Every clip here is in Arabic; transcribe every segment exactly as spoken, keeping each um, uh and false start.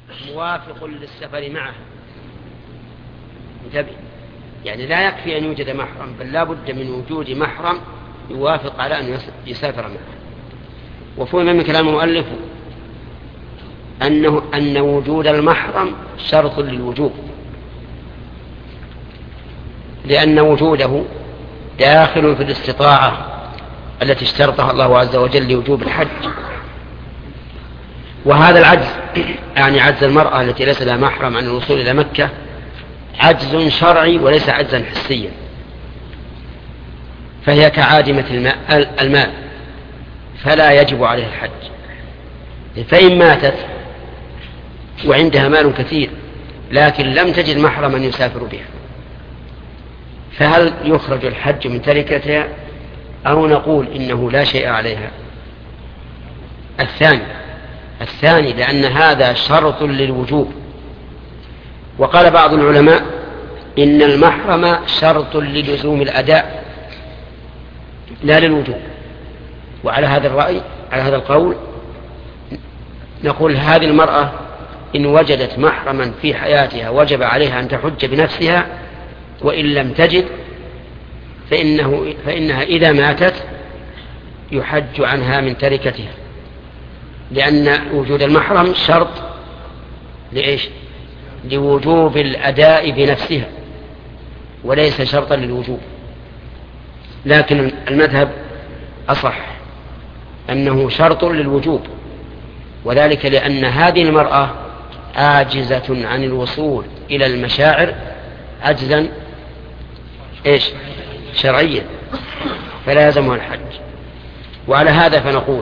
موافق للسفر معها. انتبه، يعني لا يكفي أن يوجد محرم، بل لا بد من وجود محرم يوافق على أن يسافر معها. وفهم من كلام المؤلف أنه أن وجود المحرم شرط للوجوب، لأن وجوده داخل في الاستطاعة التي اشترطها الله عز وجل لوجوب الحج. وهذا العجز، يعني عجز المرأة التي ليس لها محرم عن الوصول إلى مكة، عجز شرعي وليس عجزا حسيا، فهي كعادمة الماء, الماء فلا يجب عليه الحج. فإن ماتت وعندها مال كثير لكن لم تجد محرما يسافر بها، فهل يخرج الحج من تركتها أو نقول إنه لا شيء عليها؟ الثاني الثاني لأن هذا شرط للوجوب. وقال بعض العلماء إن المحرم شرط للزوم الأداء لا للوجوب. وعلى هذا الرأي، على هذا القول، نقول هذه المرأة إن وجدت محرما في حياتها وجب عليها أن تحج بنفسها، وإن لم تجد فإنه فإنها إذا ماتت يحج عنها من تركتها، لأن وجود المحرم شرط لإيش؟ لوجوب الأداء بنفسها وليس شرطا للوجوب. لكن المذهب أصح أنه شرط للوجوب، وذلك لأن هذه المرأة عاجزة عن الوصول إلى المشاعر عجزا إيش؟ شرعيا، فلا يلزمها الحج. وعلى هذا فنقول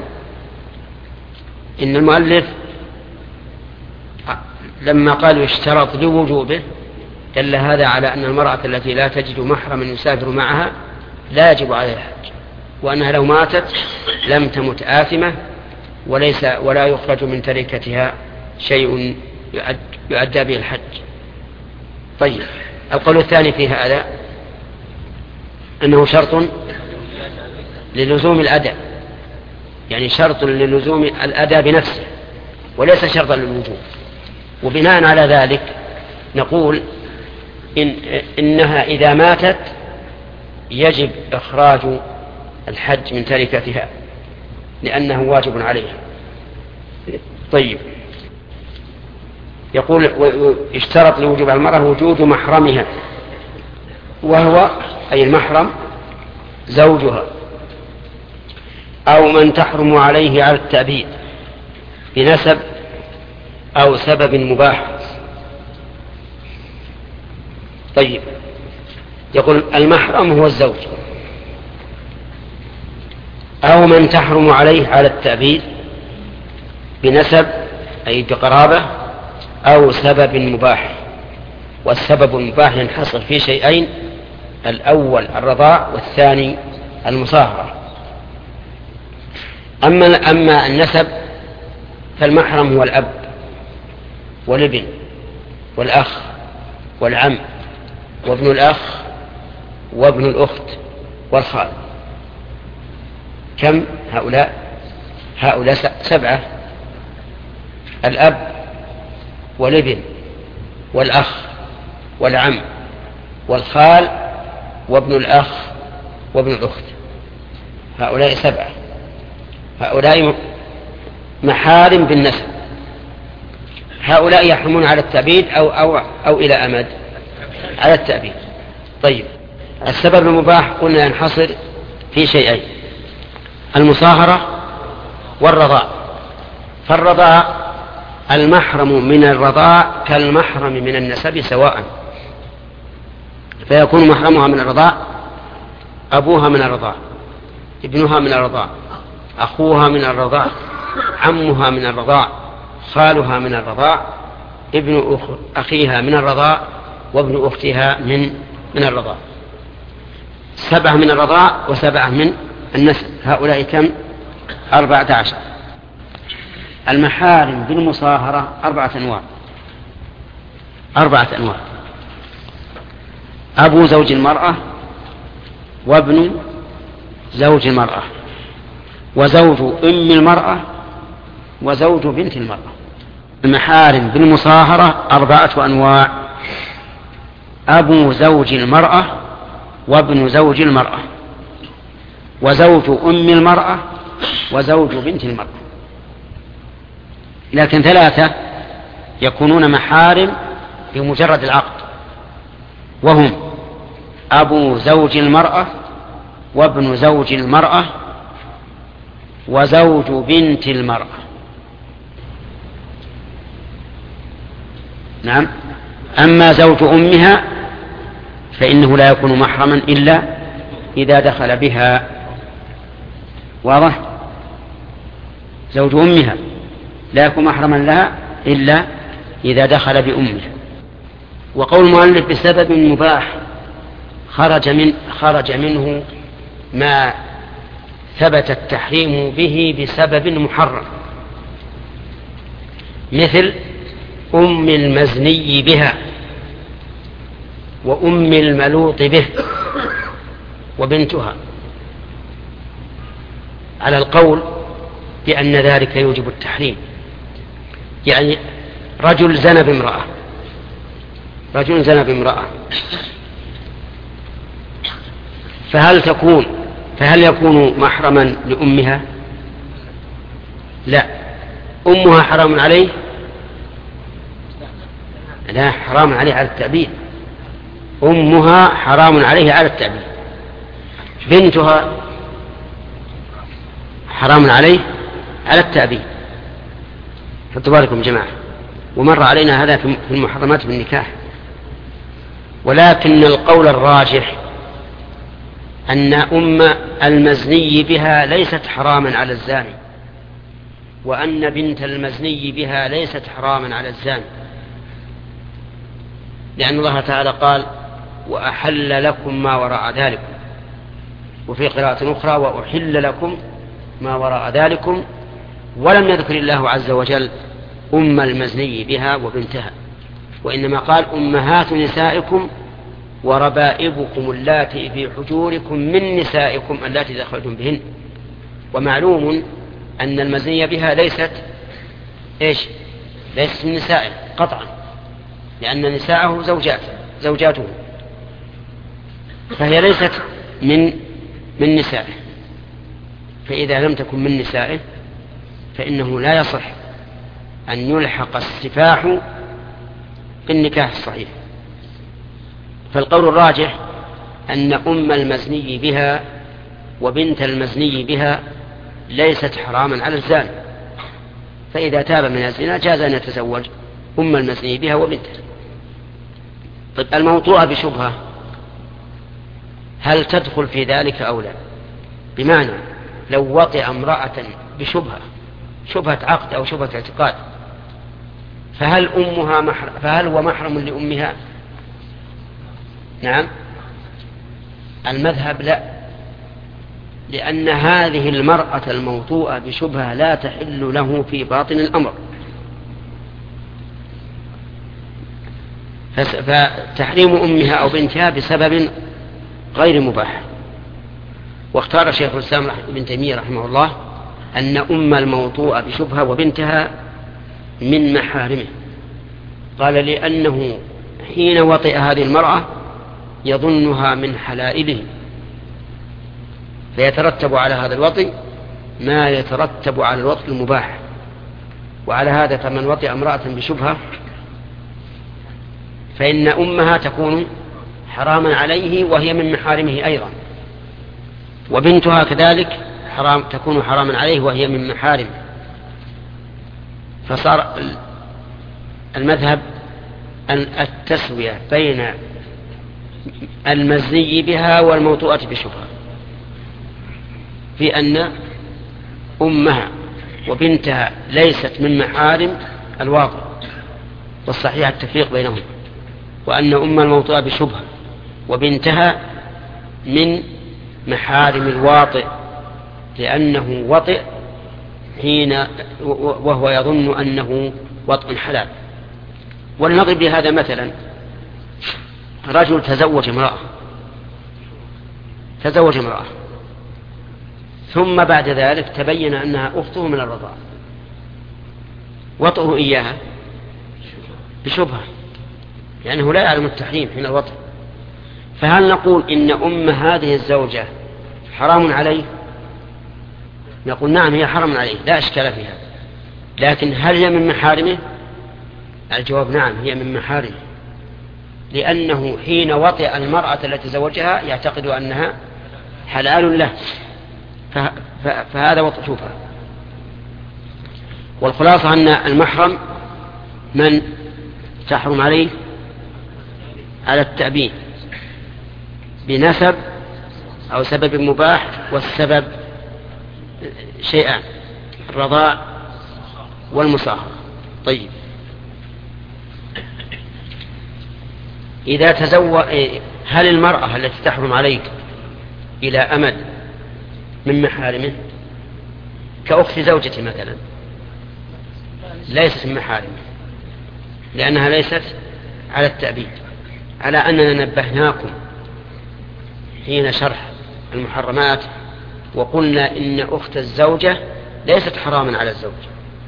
إن المؤلف لما قالوا اشترط لوجوبه دل هذا على أن المرأة التي لا تجد محرما يسافر معها لا يجب عليها الحج، وأنها لو ماتت لم تمت آثمة وليس ولا يخرج من تركتها شيء يؤدى به الحج. طيب، القول الثاني في هذا أنه شرط للزوم الأداء، يعني شرط للزوم الأداء بنفسه وليس شرطا للوجوب. وبناء على ذلك نقول إن إنها إذا ماتت يجب إخراج الحج من تركتها لأنه واجب عليها. طيب، يقول اشترط لوجوب المرأة وجود محرمها، وهو أي المحرم زوجها أو من تحرم عليه على التأبيد بنسب أو سبب مباح. طيب، يقول المحرم هو الزوج أو من تحرم عليه على التأبيد بنسب أي بقرابة أو سبب مباح. والسبب المباح ينحصر في شيئين: الأول الرضاع، والثاني المصاهرة. أما, أما النسب فالمحرم هو الأب والابن والأخ والعم وابن الأخ وابن الأخت والخال. كم هؤلاء؟ هؤلاء سبعة: الأب والابن والأخ والعم والخال وابن الأخ وابن الأخت. هؤلاء سبعة، هؤلاء محارم بالنسب. هؤلاء يحرمون على التأبيد أو, أو, أو إلى أمد على التأبيد. طيب، السبب المباح قلنا ينحصر في شيئين: المصاهرة والرضاع. فالرضاع المحرم من الرضاع كالمحرم من النسب سواء، فيكون محرمها من الرضاع أبوها من الرضاع، ابنها من الرضاع، أخوها من الرضاع، عمها من الرضاع، خالها من الرضاع، ابن أخيها من الرضاع، وابن أختها من من الرضاع. سبعة من الرضاع وسبعة من النسب. هؤلاء كم؟ أربعة عشر. المحارم بالمصاهرة أربعة أنواع أربعة أنواع: أبو زوج المرأة، وابن زوج المرأة، وزوج أم المرأة، وزوج بنت المرأة. المحارم بالمصاهرة أربعة أنواع: أبو زوج المرأة، وابن زوج المرأة، وزوج أم المرأة، وزوج بنت المرأة. لكن ثلاثة يكونون محارم بمجرد العقد، وهم أبو زوج المرأة، وابن زوج المرأة، وزوج بنت المرأة. نعم. أما زوج أمها فإنه لا يكون محرما إلا إذا دخل بها. واضح؟ زوج أمها لا يكون محرما لها إلا إذا دخل بأمها. وقول المؤلف بسبب مباح خرج من خرج منه ما ثبت التحريم به بسبب محرم، مثل أم المزني بها، وأم الملوط به، وبنتها، على القول بأن ذلك يوجب التحريم. يعني رجل زنى بامرأة، رجل زنى بامرأة، فهل تكون فهل يكون محرما لأمها؟ لا. أمها حرام عليه؟ لا، حرام عليه على التأبيد. أمها حرام عليه على التأبيد. بنتها حرام عليه على التأبيد. حطوا بالكم جماعة، ومر علينا هذا في المحرمات بالنكاح. ولكن القول الراجح أن أم المزني بها ليست حراما على الزاني، وأن بنت المزني بها ليست حراما على الزاني، لأن الله تعالى قال: وأحل لكم ما وراء ذلكم، وفي قراءة أخرى: وأحل لكم ما وراء ذلكم. ولم يذكر الله عز وجل أم المزني بها وبنتها، وإنما قال: أمهات نسائكم وربائبكم اللاتي في حجوركم من نسائكم اللاتي دخلتم بهن. ومعلوم أن المزني بها ليست إيش؟ ليست من نسائه قطعا، لأن نساءه زوجات زوجاته، فهي ليست من من نسائه. فإذا لم تكن من نسائه فإنه لا يصح أن يلحق السفاح بالنكاح الصحيح. فالقول الراجح أن أم المزني بها وبنت المزني بها ليست حراما على الزاني، فإذا تاب من الزنا جاز أن يتزوج أم المزني بها وبنتها. طيب، الموطوءة بشبهة هل تدخل في ذلك أو لا؟ بمعنى لو وطئ امرأة بشبهة، شبهة عقد أو شبهة اعتقاد، فهل أمها محرم فهل هو محرم لأمها؟ نعم. المذهب لا، لأن هذه المرأة الموطوءة بشبهة لا تحل له في باطن الأمر، فتحريم أمها أو بنتها بسبب غير مباح. واختار شيخ الإسلام ابن تيمية رحمه الله أن أم الموطوءة بشبهة وبنتها من محارمه. قال: لأنه حين وطئ هذه المرأة يظنها من حلائله، فيترتب على هذا الوطئ ما يترتب على الوطئ المباح. وعلى هذا فمن وطئ امرأة بشبهة فإن أمها تكون حراما عليه وهي من محارمه أيضا، وبنتها كذلك حرام تكون حراما عليه وهي من محارمه. فصار المذهب أن التسوية بين المزني بها والموطوءة بشبهة، في أن أمها وبنتها ليست من محارم الواطئ، والصحيح التفريق بينهم، وأن أم الموطوءة بشبهة وبنتها من محارم الواطئ، لأنه وطئ حين وهو يظن أنه وطئ حلال. ولنضرب لهذا مثلا: رجل تزوج امرأة تزوج امرأة ثم بعد ذلك تبين أنها أخته من الرضاعة، وطئه إياها بشبهة لأنه لا يعلم التحريم حين الوطء. فهل نقول إن أم هذه الزوجة حرام عليه؟ نقول نعم هي حرام عليه لا إشكال فيها، لكن هل هي من محارمه؟ الجواب نعم هي من محارمه، لأنه حين وطئ المرأة التي زوجها يعتقد أنها حلال له، فهذا وطئ شوفها. والخلاصة أن المحرم من تحرم عليه على التأبين بنسب أو سبب مباح، والسبب شيئان الرضاع والمصاهرة. طيب إذا تزوج، هل المرأة التي تحرم عليك إلى أمد من محارمه كأخت زوجتي مثلا؟ ليست من محارمه لأنها ليست على التأبيد، على أننا نبهناكم حين شرح المحرمات وقلنا إن أخت الزوجة ليست حراما على الزوج،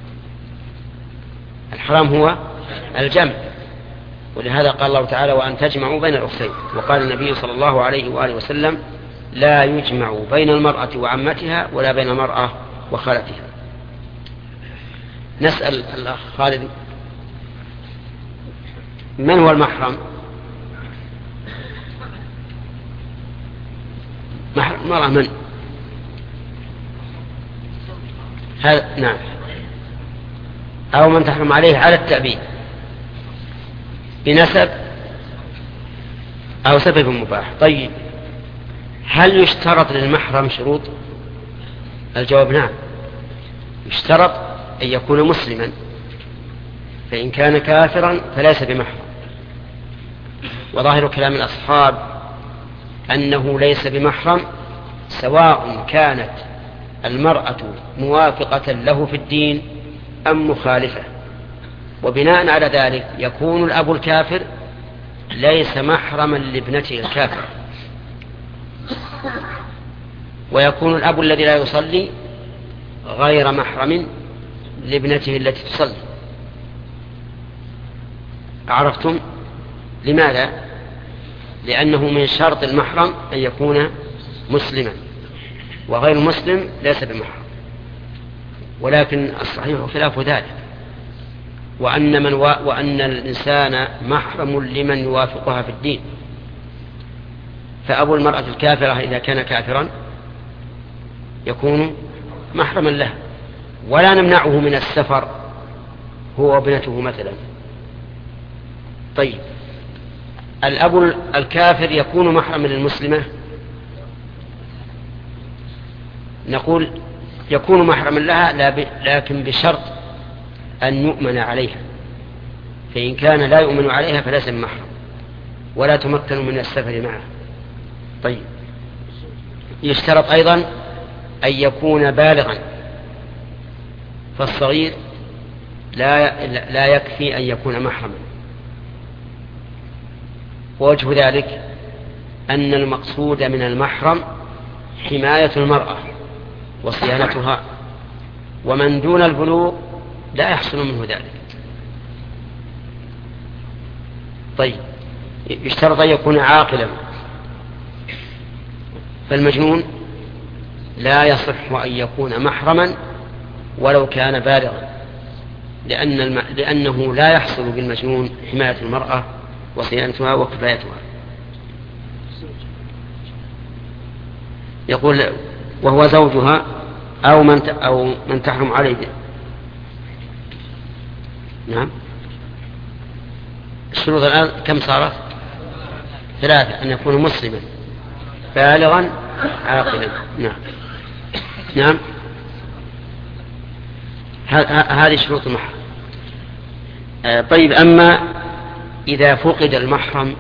الحرام هو الجمع، ولهذا قال الله تعالى وأن تجمعوا بين الأختين، وقال النبي صلى الله عليه وآله وسلم لا يجمع بين المرأة وعمتها ولا بين المرأة وخالتها. نسأل الأخ خالد من هو المحرم؟ مرأة من؟ هذا نعم، أو من تحرم عليه على التأبيد بنسب أو سبب مباح. طيب هل يشترط للمحرم شروط؟ الجواب نعم، يشترط أن يكون مسلما، فإن كان كافرا فليس بمحرم. وظاهر كلام الأصحاب أنه ليس بمحرم سواء كانت المرأة موافقة له في الدين أم مخالفة، وبناء على ذلك يكون الأب الكافر ليس محرما لابنته الكافر، ويكون الأب الذي لا يصلي غير محرم لابنته التي تصلي. عرفتم؟ لماذا؟ لأنه من شرط المحرم أن يكون مسلما، وغير المسلم ليس بمحرم. ولكن الصحيح خلاف ذلك، وأن, من و... وأن الإنسان محرم لمن يوافقها في الدين، فأبو المرأة الكافرة إذا كان كافرا يكون محرما له، ولا نمنعه من السفر هو وابنته مثلا. طيب الأب الكافر يكون محرما للمسلمة؟ نقول يكون محرما لها لكن بشرط أن يؤمن عليها، فإن كان لا يؤمن عليها فليس بمحرم ولا تمكن من السفر معه. طيب يشترط أيضا أن يكون بالغا، فالصغير لا, لا يكفي أن يكون محرما. ووجه ذلك أن المقصود من المحرم حماية المرأة وصيانتها، ومن دون البلوغ لا يحصل منه ذلك. طيب يشترط أن يكون عاقلا، فالمجنون لا يصح أن يكون محرما ولو كان بالغا، لأن الم... لأنه لا يحصل بالمجنون حماية المرأة وصيانتها وكفايتها. يقول وهو زوجها أو من ت... أو من تحرم عليه. نعم، الشروط الآن كم صارت؟ ثلاثة: أن يكون مسلما بالغا عاقلا. نعم نعم هذه شروط المحرم. آه طيب أما إذا فقد المحرم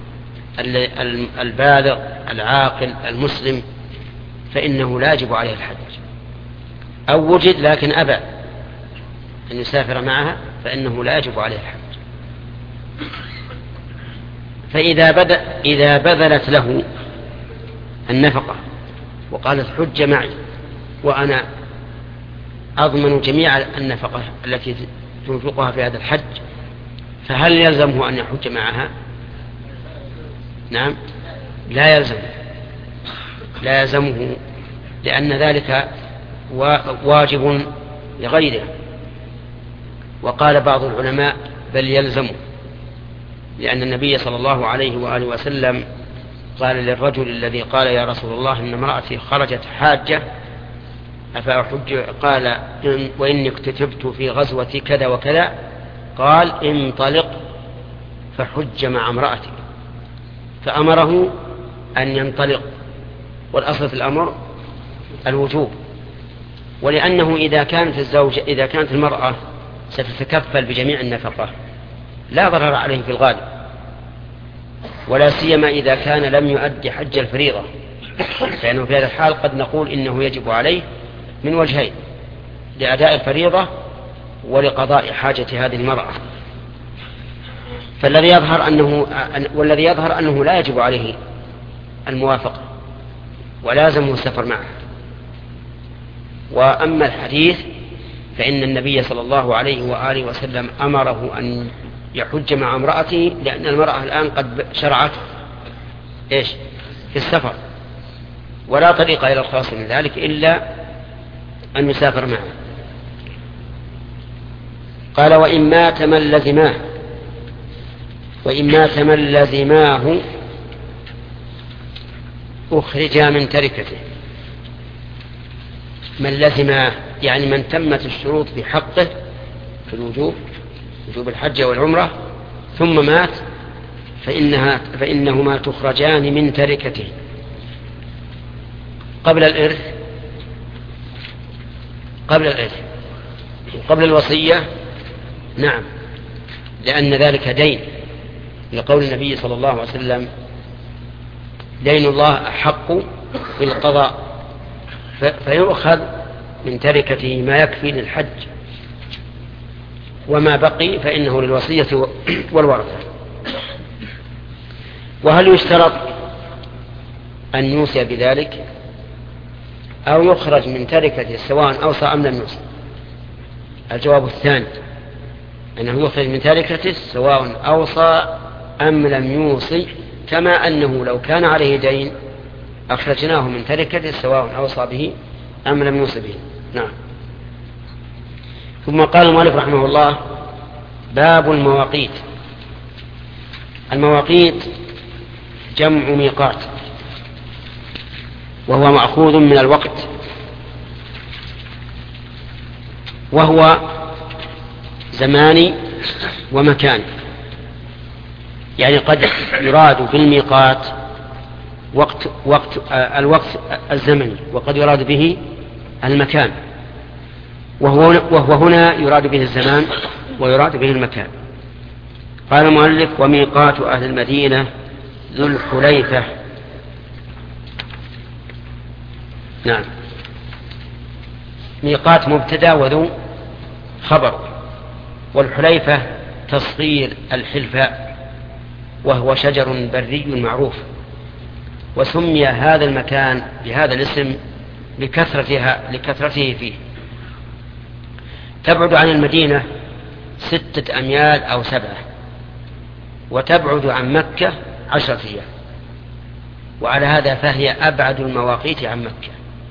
البالغ العاقل المسلم فإنه لا يجب عليه الحج، أو وجد لكن أبى أن يسافر معها فإنه لا يجب عليه الحج. فإذا بدأ إذا بذلت له النفقة وقالت حج معي وأنا أضمن جميع النفقة التي تنفقها في هذا الحج، فهل يلزمه أن يحج معها؟ نعم، لا يلزم لا يلزمه، لأن ذلك واجب لغيره. وقال بعض العلماء بل يلزمه، لأن النبي صلى الله عليه وآله وسلم قال للرجل الذي قال يا رسول الله إن امرأتي خرجت حاجة أفأحج؟ قال وإني اكتتبت في غزوة كذا وكذا، قال انطلق فحج مع امرأتي، فأمره أن ينطلق، والأصل في الأمر الوجوب. ولأنه إذا كانت الزوجة إذا كانت المرأة ستتكفل بجميع النفقة لا ضرر عليه في الغالب، ولا سيما إذا كان لم يؤدي حج الفريضة، فإنه في هذا الحال قد نقول إنه يجب عليه من وجهين: لأداء الفريضة ولقضاء حاجة هذه المرأة. فالذي يظهر أنه والذي يظهر أنه لا يجب عليه الموافقة ولازم السفر معه. وأما الحديث فإن النبي صلى الله عليه وآله وسلم أمره أن يحج مع امرأته، لأن المرأة الآن قد شرعت إيش في السفر، ولا طريق إلى الخلاص من ذلك إلا أن يسافر معه. قال وإن مات من لزماه وإن مات من لزماه أخرجا من تركته. من لزماه يعني من تمت الشروط بحقه في الوجوب، وجوب الحج والعمرة، ثم مات فإنها فإنهما تخرجان من تركته قبل الإرث قبل الإرث قبل الوصية. نعم، لأن ذلك دين، لقول النبي صلى الله عليه وسلم دين الله أحق بالقضاء، فيؤخذ من تركته ما يكفي للحج، وما بقي فإنه للوصية والورثة. وهل يشترط أن يوصي بذلك أو يخرج من تركته سواء أوصى أم لم يوصي؟ الجواب الثاني، أنه يخرج من تركته سواء أوصى أم لم يوصي، كما أنه لو كان عليه دين أخرجناه من تركته سواء أوصى به أم لم يوصي به. نعم. ثم قال المؤلف رحمه الله: باب المواقيت. المواقيت جمع ميقات، وهو مأخوذ من الوقت، وهو زماني ومكاني. يعني قد يراد بالميقات وقت وقت الوقت الزمني، وقد يراد به المكان، وهو وهو هنا يراد به الزمان ويراد به المكان. قال المؤلف: وميقات أهل المدينة ذو الحليفة. نعم، ميقات مبتدأ وذو خبر، والحليفة تصغير الحلفاء، وهو شجر بري معروف، وسمي هذا المكان بهذا الاسم لكثرتها لكثرته فيه. تبعد عن المدينة ستة أميال أو سبعة، وتبعد عن مكة عشرة أيام، وعلى هذا فهي أبعد المواقيت عن مكة.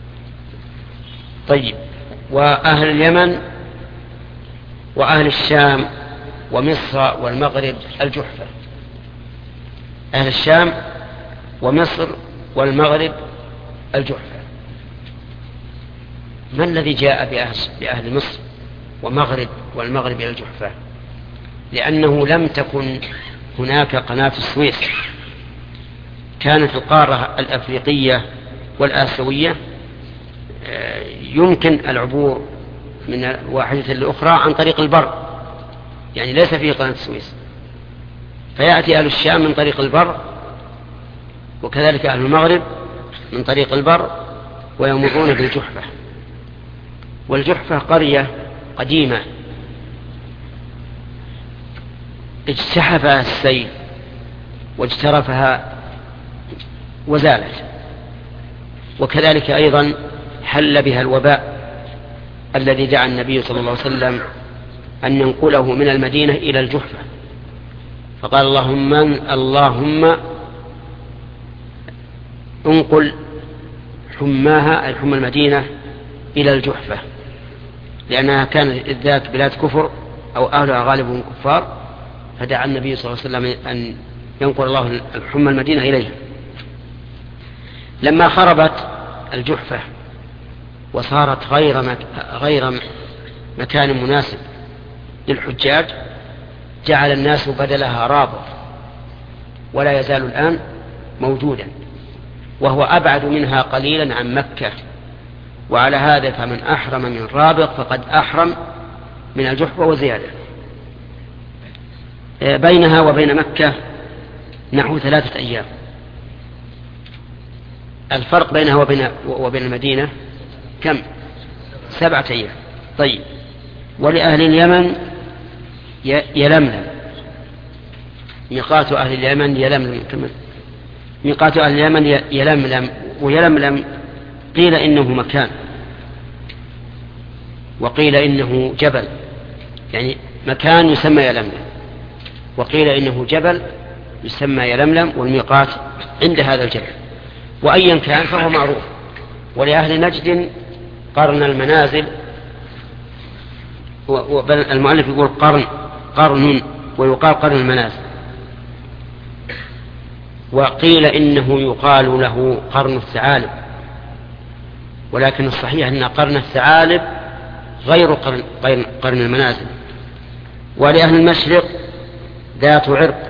طيب، وأهل اليمن وأهل الشام ومصر والمغرب الجحفة. أهل الشام ومصر والمغرب الجحفة. ما الذي جاء بأهل, بأهل مصر ومغرب والمغرب إلى الجحفة؟ لأنه لم تكن هناك قناة السويس. كانت القارة الأفريقية والآسيوية يمكن العبور من واحدة لأخرى عن طريق البر، يعني ليس فيه قناة السويس، فيأتي أهل الشام من طريق البر، وكذلك أهل المغرب من طريق البر، ويمرون بالجحفة. والجحفة قرية قديمة اجتحفها السيل واجترفها وزالت، وكذلك أيضا حل بها الوباء الذي دعا النبي صلى الله عليه وسلم أن ينقله من المدينة إلى الجحفة، فقال اللهم اللهم انقل حماها أي حمى المدينة إلى الجحفة، لأنها كانت إذ ذاك بلاد كفر أو أهلها غالبهم كفار، فدعا النبي صلى الله عليه وسلم أن ينقل الله حمى المدينة إليها. لما خربت الجحفة وصارت غير مك... غير مكان مناسب للحجاج، جعل الناس بدلها رابط، ولا يزال الآن موجودا، وهو أبعد منها قليلا عن مكة. وعلى هذا فمن أحرم من رابط فقد أحرم من الجحفة وزيادة. بينها وبين مكة نحو ثلاثة أيام. الفرق بينها وبين, وبين المدينة كم؟ سبعة أيام. طيب، ولأهل اليمن يلملم، ميقات أهل اليمن يلملم كمان. ميقات أهل اليمن يلملم، ويلملم قيل إنه مكان، وقيل إنه جبل، يعني مكان يسمى يلملم، وقيل إنه جبل يسمى يلملم، والميقات عند هذا الجبل. وأيا كان فهو معروف. ولأهل نجد قرن المنازل، والمؤلف يقول قرن قرن ويقال قرن المنازل. وقيل إنه يقال له قرن الثعالب، ولكن الصحيح أن قرن الثعالب غير قرن, قرن المنازل. ولأهل المشرق ذات عرق،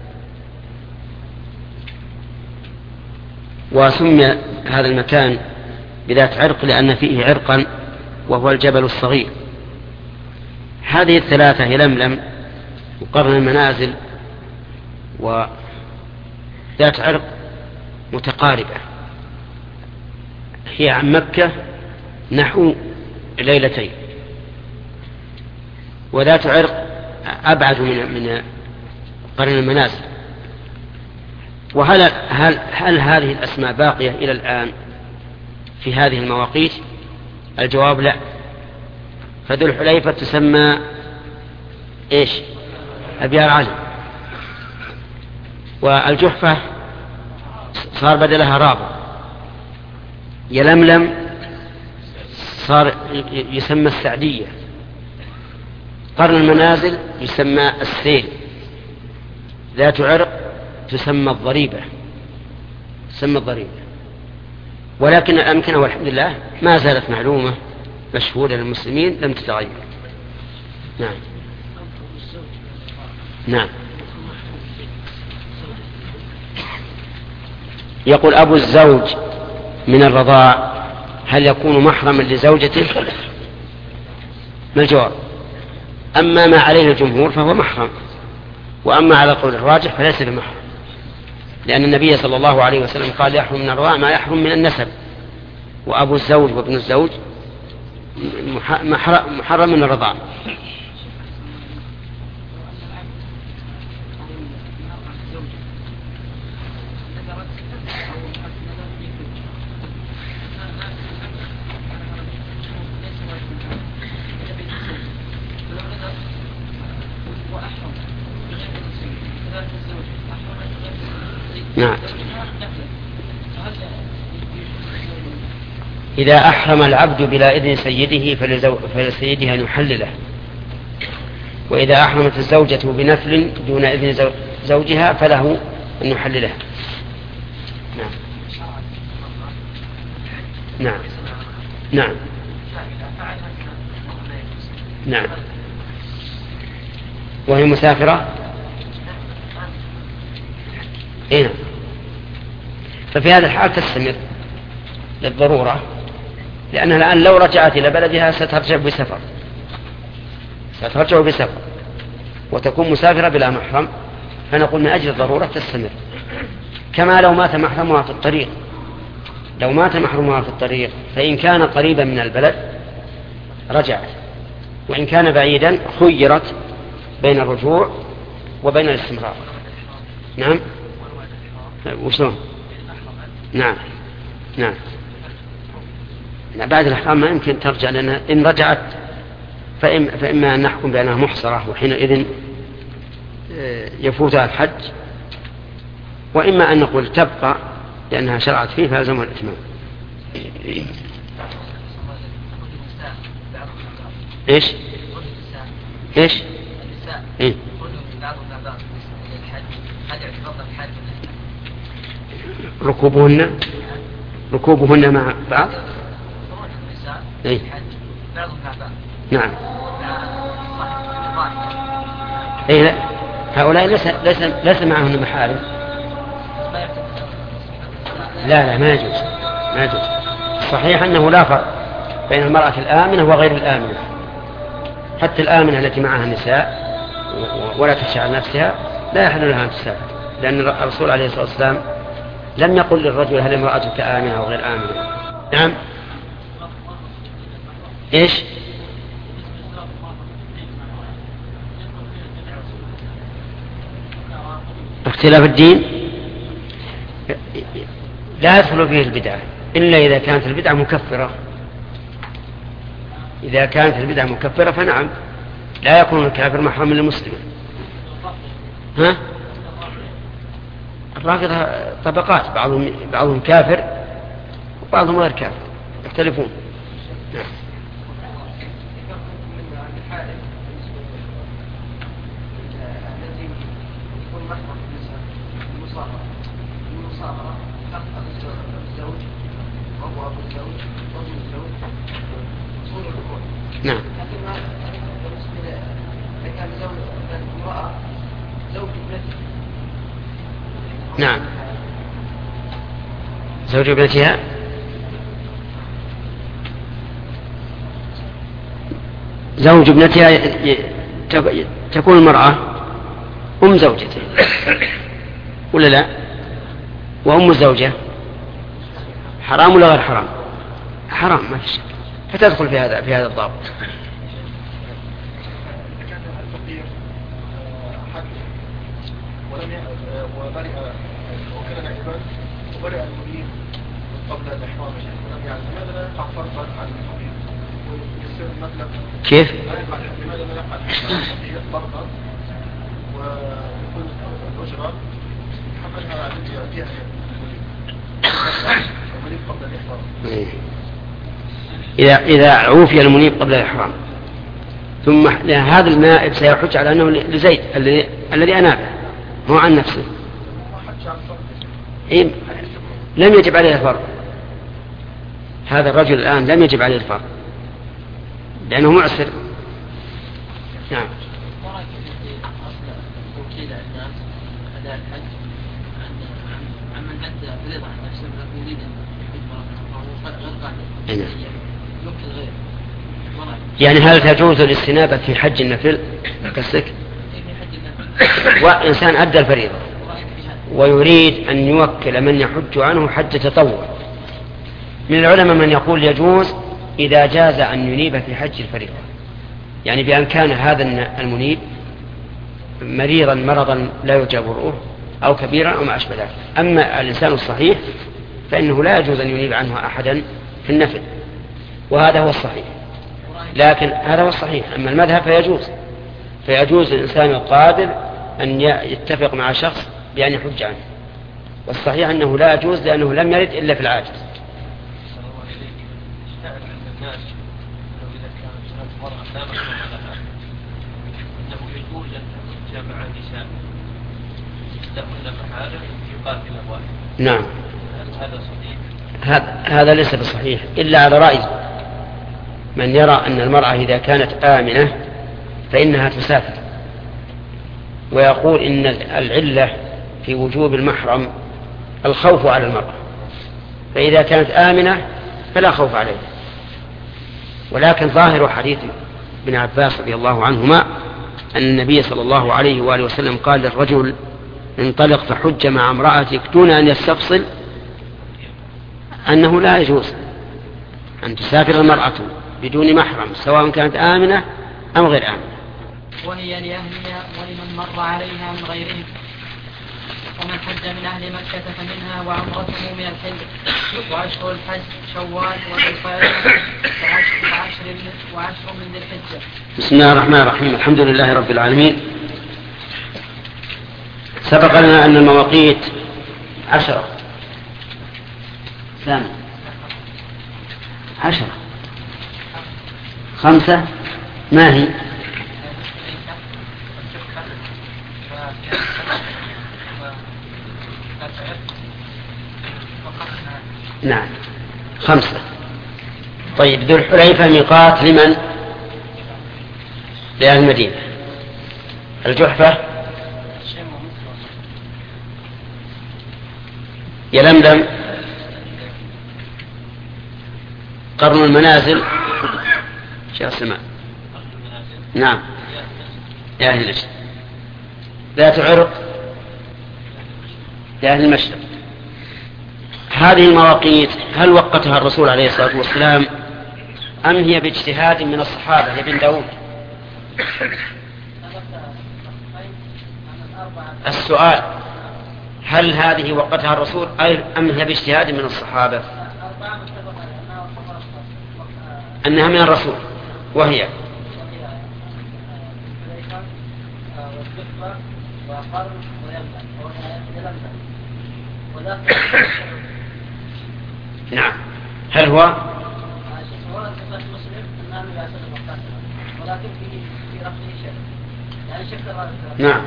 وسمي هذا المكان بذات عرق لأن فيه عرقا وهو الجبل الصغير. هذه الثلاثة يلملم وقرن المنازل وذات عرق متقاربة، هي عن مكة نحو ليلتين، وذات عرق أبعد من من قرن المنازل. وهل هل, هل هذه الأسماء باقية إلى الآن في هذه المواقيت؟ الجواب لا. فذو الحليفة تسمى إيش؟ أبيار علي. والجحفة صار بدلها رابط. يلملم صار يسمى السعدية. قرن المنازل يسمى السيل. ذات عرق تسمى الضريبة، تسمى الضريبة. ولكن الأمكنة والحمد لله ما زالت معلومة مشهورة للمسلمين لم تتغير. نعم نعم. يقول أبو الزوج من الرضاع هل يكون محرما لزوجته؟ ما الجواب؟ أما ما عليه الجمهور فهو محرم، وأما على قول الراجح فليس بمحرم، لأن النبي صلى الله عليه وسلم قال يحرم من الرضاع ما يحرم من النسب، وأبو الزوج وابن الزوج محرم من الرضاع. نعم. إذا أحرم العبد بلا إذن سيده فلسيده أن يحلله، وإذا أحرمت الزوجة بنفل دون إذن زوجها فله أن يحلله. نعم نعم نعم نعم. وهي مسافرة إيه؟ ففي هذا الحال تستمر للضرورة، لأنها الآن لو رجعت إلى بلدها سترجع بسفر سترجع بسفر وتكون مسافرة بلا محرم، فنقول من أجل الضرورة تستمر. كما لو مات محرمها في الطريق، لو مات محرمها في الطريق فإن كان قريبا من البلد رجعت، وإن كان بعيدا خيرت بين الرجوع وبين الاستمرار. نعم. وشلون؟ نعم نعم. بعد الإحرام ما يمكن ترجع، لأن إن رجعت فإما, فإما أن نحكم بأنها محصرة، وحينئذ يفوتها الحج، وإما أن نقول تبقى لأنها شرعت فيه فلزمها الإتمام. إيش إيش إيه؟ ركوبهن ركوبهن مع بعض. إيه؟ نعم. إيه لا. هؤلاء ليس ليس ليس معهم محارم. لا لا ما يجوز ما يجوز. صحيح أنه لا فرق بين المرأة الآمنة وغير الآمنة. حتى الآمنة التي معها النساء ولا تخشى على نفسها لا يحل لها أن تسافر، لأن الرسول عليه الصلاة والسلام لم يقل للرجل هل امرأتك آمنة أو غير آمنة. نعم. إيش؟ اختلاف الدين لا يدخل فيه البدعة إلا إذا كانت البدعة مكفرة. إذا كانت البدعة مكفرة فنعم لا يكون الكافر محرما للمسلم. ها؟ الرافضة طبقات، بعضهم بعضهم كافر وبعضهم غير كافر، يختلفون. نعم. نعم. نعم. زوج ابنتها زوج ابنتها تكون المرأة أم زوجته ولا لا؟ وأم الزوجة حرام ولا غير حرام؟ حرام ما في شك، فتدخل في هذا في هذا الضابط. وبرئ وكان العباد وبرئ المدين قبل الإحرام يعني لماذا لا يقع فرقا عن المدين ويصير المبلغ كيف؟ لماذا لا يقع الحقيقة فرقا ويكون الأجرة حملها على فيها المدين قبل الإحرام. إذا إذا عوفي المنيب قبل الإحرام ثم هذا النائب سيحج على أنه لزيد الذي الذي أنابه مو عن نفسه. إيه؟ لم يجب عليه الفرض. هذا الرجل الآن لم يجب عليه الفرض لأنه معسر. نعم. يعني هل تجوز الاستنابة في حج النفل قصدك؟ وإنسان أدى الفريضة ويريد أن يوكل من يحج عنه حج تطوع، من العلماء من يقول يجوز إذا جاز أن ينيب في حج الفريضة، يعني بأن كان هذا المنيب مريضا مرضا لا يرجى برؤه أو كبيرا أو ما أشبه ذلك. أما الإنسان الصحيح فإنه لا يجوز أن ينيب عنه أحدا في النفل، وهذا هو الصحيح. لكن هذا هو الصحيح. أما المذهب فيجوز فيجوز الإنسان القادر أن يتفق مع شخص بأن يحج عنه، والصحيح أنه لا يجوز لأنه لم يرد إلا في العاجز. نعم. هذا هذا ليس بصحيح إلا على رأي من يرى أن المرأة إذا كانت آمنة فإنها تسافر، ويقول إن العلة في وجوب المحرم الخوف على المرأة، فإذا كانت آمنة فلا خوف عليها. ولكن ظاهر حديث ابن عباس رضي الله عنهما أن النبي صلى الله عليه وآله وسلم قال للرجل انطلق فحج مع امرأتك دون أن يستفصل أنه لا يجوز أن تسافر المرأة بدون محرم سواء كانت آمنة أم غير آمنة، وهي لأهلها ولمن مر عليها من غيرهم. ومن حج من أهل مكة فمنها وعمرته من الحج، وأشهر الحج شوال وذي القعدة وعشر, وعشر من ذي الحجة. بسم الله الرحمن الرحيم. الحمد لله رب العالمين، سبق لنا أن المواقيت عشرة. ثامن عشرة. خمسة ما هي؟ نعم خمسة. طيب ذو الحليفة ميقات لمن؟ لأهل المدينة. الجحفة يلملم قرن المنازل شيخ سماء. نعم يا أهل المشرق. ذات عرق يا أهل المشرق. هذه المواقيت هل وقتها الرسول عليه الصلاة والسلام أم هي باجتهاد من الصحابة لابن داود؟ السؤال هل هذه وقتها الرسول أم هي باجتهاد من الصحابة؟ أنها من الرسول. وهي نعم. هل هو نعم.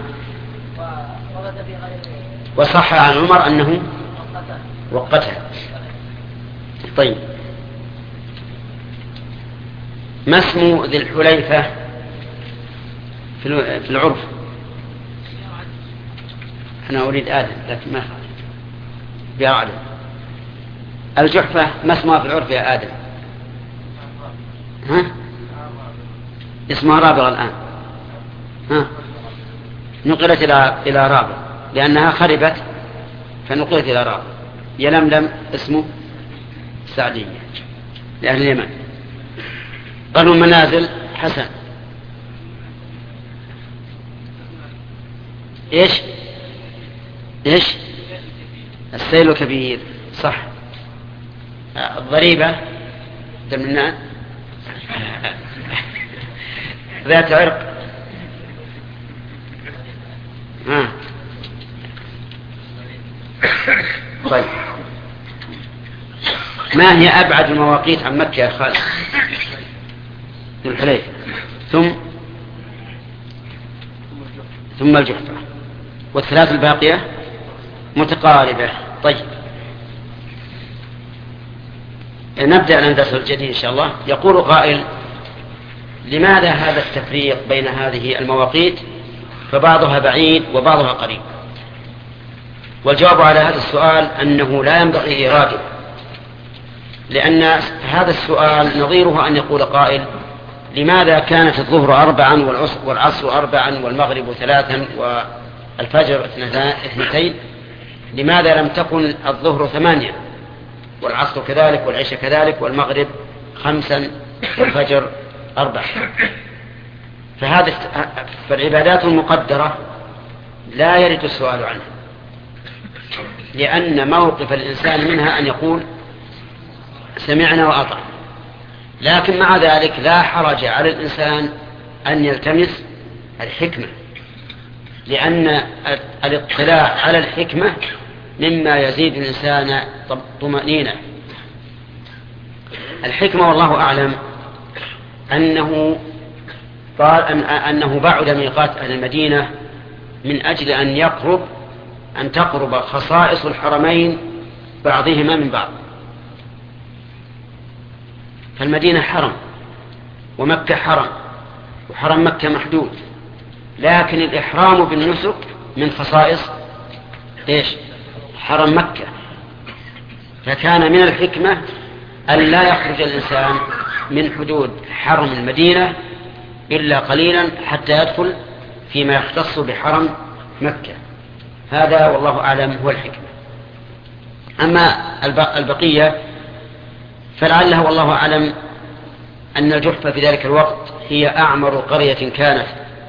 وصح عن عمر أنه وقتها. طيب ما اسم ذي الحليفة في العرف؟ أنا أريد آدم لكن ما بيار عدم. الجحفة ما اسمها في العرف يا آدم؟ ها؟ اسمها رابغ الآن. ها؟ نقلت إلى إلى رابغ لأنها خربت فنقلت إلى رابغ. يلملم اسمه سعدية لأهل اليمن. قالوا منازل حسن. إيش إيش السيل كبير صح. الضريبة دمنا ذات عرق. ها طيب ما هي أبعد المواقيت عن مكة يا خالد؟ ذو الحليفة ثم ثم الجحفة والثلاث الباقية متقاربة. طيب نبدأ الدرس الجديد إن شاء الله. يقول قائل لماذا هذا التفريق بين هذه المواقيت فبعضها بعيد وبعضها قريب؟ والجواب على هذا السؤال أنه لا ينبغي إيراده، لأن هذا السؤال نظيره أن يقول قائل لماذا كانت الظهر أربعا والعصر أربعا والمغرب ثلاثا والفجر اثنتين، لماذا لم تكن الظهر ثمانية والعصر كذلك والعشاء كذلك والمغرب خمسا والفجر أربعة؟ فهذه فالعبادات المقدرة لا يرد السؤال عنها، لأن موقف الإنسان منها أن يقول سمعنا وأطعنا. لكن مع ذلك لا حرج على الإنسان أن يلتمس الحكمة، لأن الاطلاع على الحكمة مما يزيد الإنسان طمأنينة. الحكمة والله أعلم أنه قال أن أنه بعد ميقات أهل المدينة من أجل أن يقرب أن تقرب خصائص الحرمين بعضهما من بعض. فالمدينة حرم ومكة حرم وحرم مكة محدود، لكن الإحرام بالنسك من خصائص إيش؟ حرم مكة. فكان من الحكمة أن لا يخرج الإنسان من حدود حرم المدينة إلا قليلا حتى يدخل فيما يختص بحرم مكة. هذا والله أعلم هو الحكمة. أما البقية فلعله والله أعلم أن الجحفة في ذلك الوقت هي أعمر قرية كانت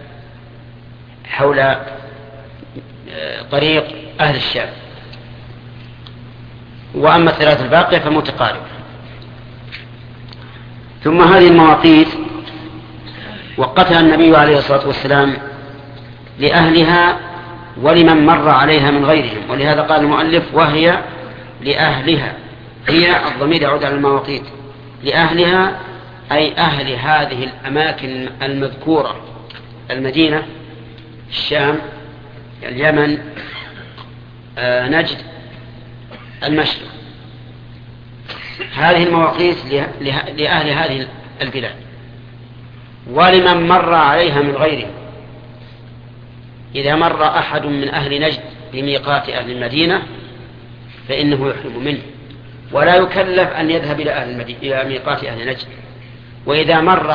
حول طريق أهل الشام. وأما الثلاث الباقية فمتقاربة. ثم هذه المواقيت وقتها النبي عليه الصلاة والسلام لأهلها ولمن مر عليها من غيرهم. ولهذا قال المؤلف وهي لأهلها، هي الضمير يعود على المواقيت، لأهلها أي أهل هذه الأماكن المذكورة، المدينة، الشام، اليمن، آه، نجد، المشرق. هذه المواقيت لأهل هذه البلاد. ولمن مر عليها من غيرهم، إذا مر أحد من أهل نجد بميقات أهل المدينة فإنه يحرم منه، ولا يكلف أن يذهب إلى أهل المدينة إلى ميقات أهل نجد. وإذا مر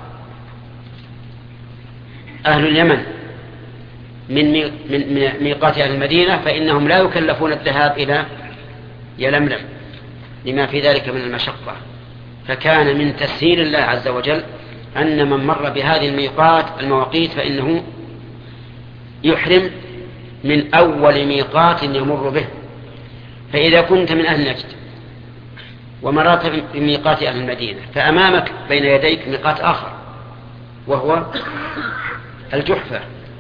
أهل اليمن من من ميقات أهل المدينة فإنهم لا يكلفون الذهاب إلى يلملم لما في ذلك من المشقة. فكان من تسهيل الله عز وجل أن من مر بهذه الميقات المواقيت فإنه يحرم من أول ميقات يمر به. فإذا كنت من أهل نجد ومرات بميقات أهل المدينة فأمامك بين يديك ميقات آخر وهو الجحفة،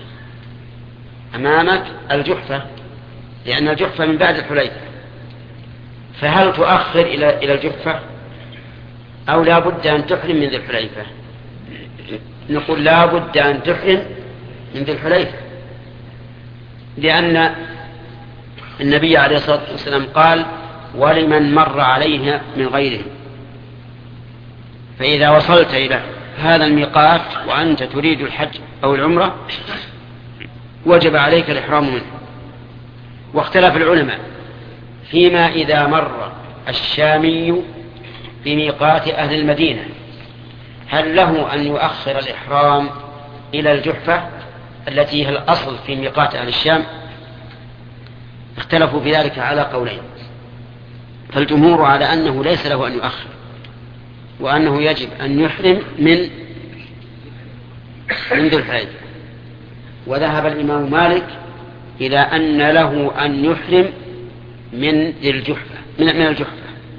أمامك الجحفة، لأن الجحفة من بعد الحليفة. فهل تؤخر إلى إلى الجحفة أو لا بد أن تحرم من ذي الحليفة؟ نقول لا بد أن تحرم من ذي الحليفة، لأن النبي عليه الصلاة والسلام قال ولمن مر عليها من غيره. فإذا وصلت إلى هذا الميقات وأنت تريد الحج أو العمرة وجب عليك الإحرام منه. واختلف العلماء فيما إذا مر الشامي بميقات أهل المدينة هل له أن يؤخر الإحرام إلى الجحفة التي هي الأصل في ميقات أهل الشام؟ اختلفوا في ذلك على قولين، فالجمهور على أنه ليس له أن يؤخر، وأنه يجب أن يحرم من من ذي الحليفة. وذهب الإمام مالك إلى أن له أن يحرم من ذي الجحفة من من الجحفة،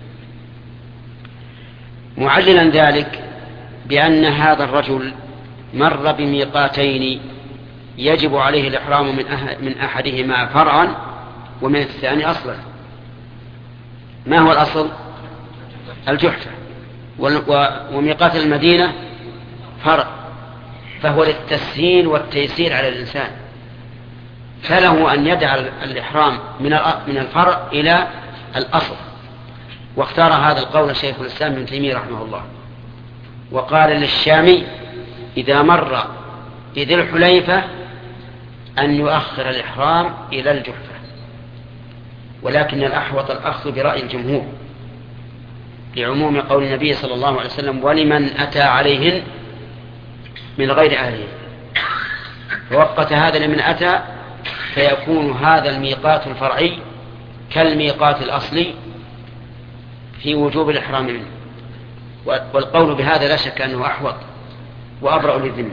معللا ذلك بأن هذا الرجل مر بميقاتين يجب عليه الإحرام من من أحدهما فرعا ومن الثاني أصلا. ما هو الأصل؟ الجحفة، وميقات المدينة فرع، فهو للتسهيل والتيسير على الإنسان، فله أن يدع الإحرام من الفرع إلى الأصل. واختار هذا القول شيخ الإسلام ابن تيمية رحمه الله، وقال للشامي إذا مر بذي الحليفة أن يؤخر الإحرام إلى الجحفة، ولكن الأحوط الأخذ برأي الجمهور لعموم قول النبي صلى الله عليه وسلم ولمن أتى عليهن من غير أهله، فوقت هذا لمن أتى، فيكون هذا الميقات الفرعي كالميقات الأصلي في وجوب الإحرام منه. والقول بهذا لا شك أنه أحوط وأبرأ للذمة.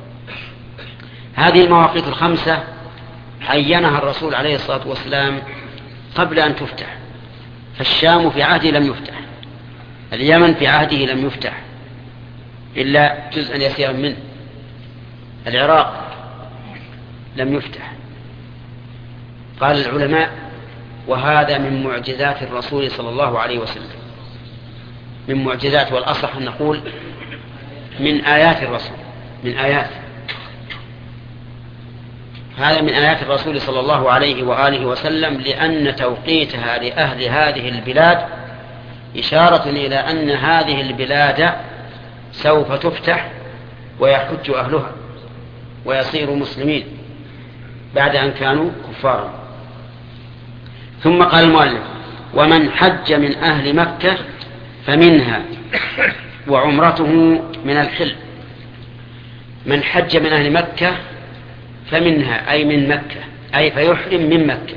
هذه المواقيت الخمسة عينها الرسول عليه الصلاة والسلام قبل أن تفتح، فالشام في عهده لم يفتح، اليمن في عهده لم يفتح إلا جزءا يسيرا منه، العراق لم يفتح. قال العلماء وهذا من معجزات الرسول صلى الله عليه وسلم، من معجزات، والأصح أن نقول من آيات الرسول، من آيات هذا من آيات الرسول صلى الله عليه وآله وسلم، لأن توقيتها لأهل هذه البلاد إشارة إلى أن هذه البلاد سوف تفتح ويحج أهلها ويصيروا مسلمين بعد أن كانوا كفارا. ثم قال المؤلف ومن حج من أهل مكة فمنها وعمرته من الحل. من حج من أهل مكة فمنها أي من مكة، أي فيحرم من مكة،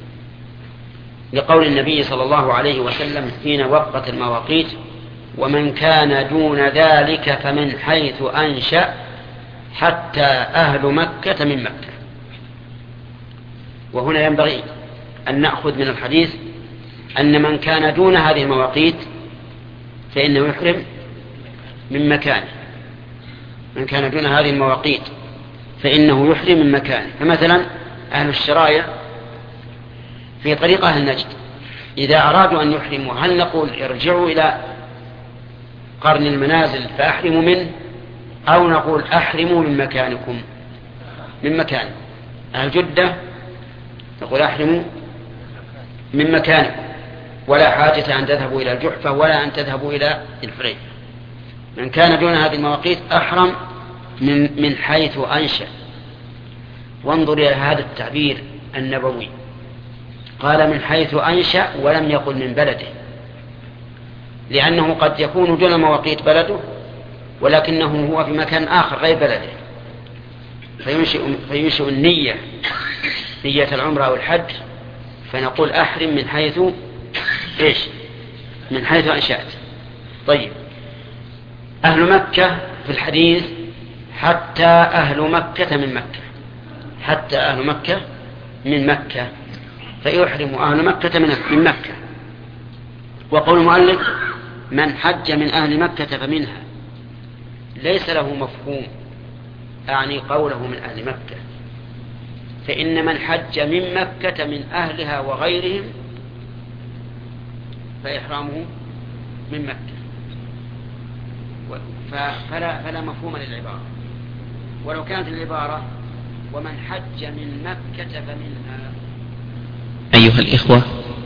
لقول النبي صلى الله عليه وسلم حين وقت المواقيت ومن كان دون ذلك فمن حيث أنشأ حتى أهل مكة من مكة. وهنا ينبغي أن نأخذ من الحديث أن من كان دون هذه المواقيت فإنه يحرم من مكانه، من كان دون هذه المواقيت فإنه يحرم من مكانه. فمثلا أهل الشرايع في طريق أهل نجد إذا أرادوا أن يحرموا هل نقول ارجعوا إلى قرن المنازل فأحرموا منه، أو نقول أحرموا من مكانكم من مكانكم؟ أهل جدة نقول أحرموا من مكانكم، ولا حاجة أن تذهبوا إلى الجحفة ولا أن تذهبوا إلى الحليفة. من كان دون هذه المواقيت أحرم من, من حيث أنشأ. وانظر إلى هذا التعبير النبوي، قال من حيث أنشأ ولم يقل من بلده، لأنه قد يكون دون مواقيت بلده ولكنه هو في مكان آخر غير بلده، فينشئ, فينشئ النية نية العمرة أو الحج، فنقول أحرم من حيث إيش؟ من حيث أنشأت. طيب، أهل مكة في الحديث حتى أهل مكة من مكة، حتى أهل مكة من مكة، فيحرم أهل مكة من مكة. وقول المؤلف من حج من أهل مكة فمنها ليس له مفهوم، أعني قوله من أهل مكة، فإن من حج من مكة من أهلها وغيرهم فإحرامه من مكة، فلا, فلا مفهوم للعبارة. ولو كانت العبارة ومن حج من مكة فمنها. أيها الإخوة،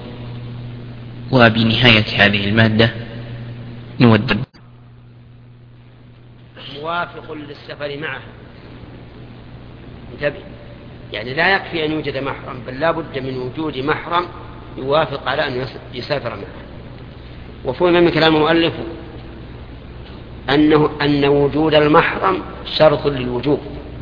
وبنهاية هذه المادة نود موافق للسفر معه. انتبه، يعني لا يكفي أن يوجد محرم، بل لا بد من وجود محرم يوافق على أن يسافر معه. وفهم من كلام المؤلف أنه أن وجود المحرم شرط للوجوب،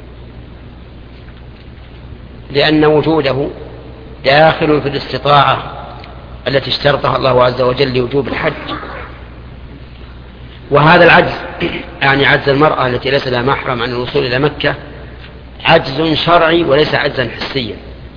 لأن وجوده داخل في الاستطاعة التي اشترطها الله عز وجل لوجوب الحج. وهذا العجز، يعني عجز المرأة التي ليس لها محرم عن الوصول إلى مكة، عجز شرعي وليس عجزا حسيا،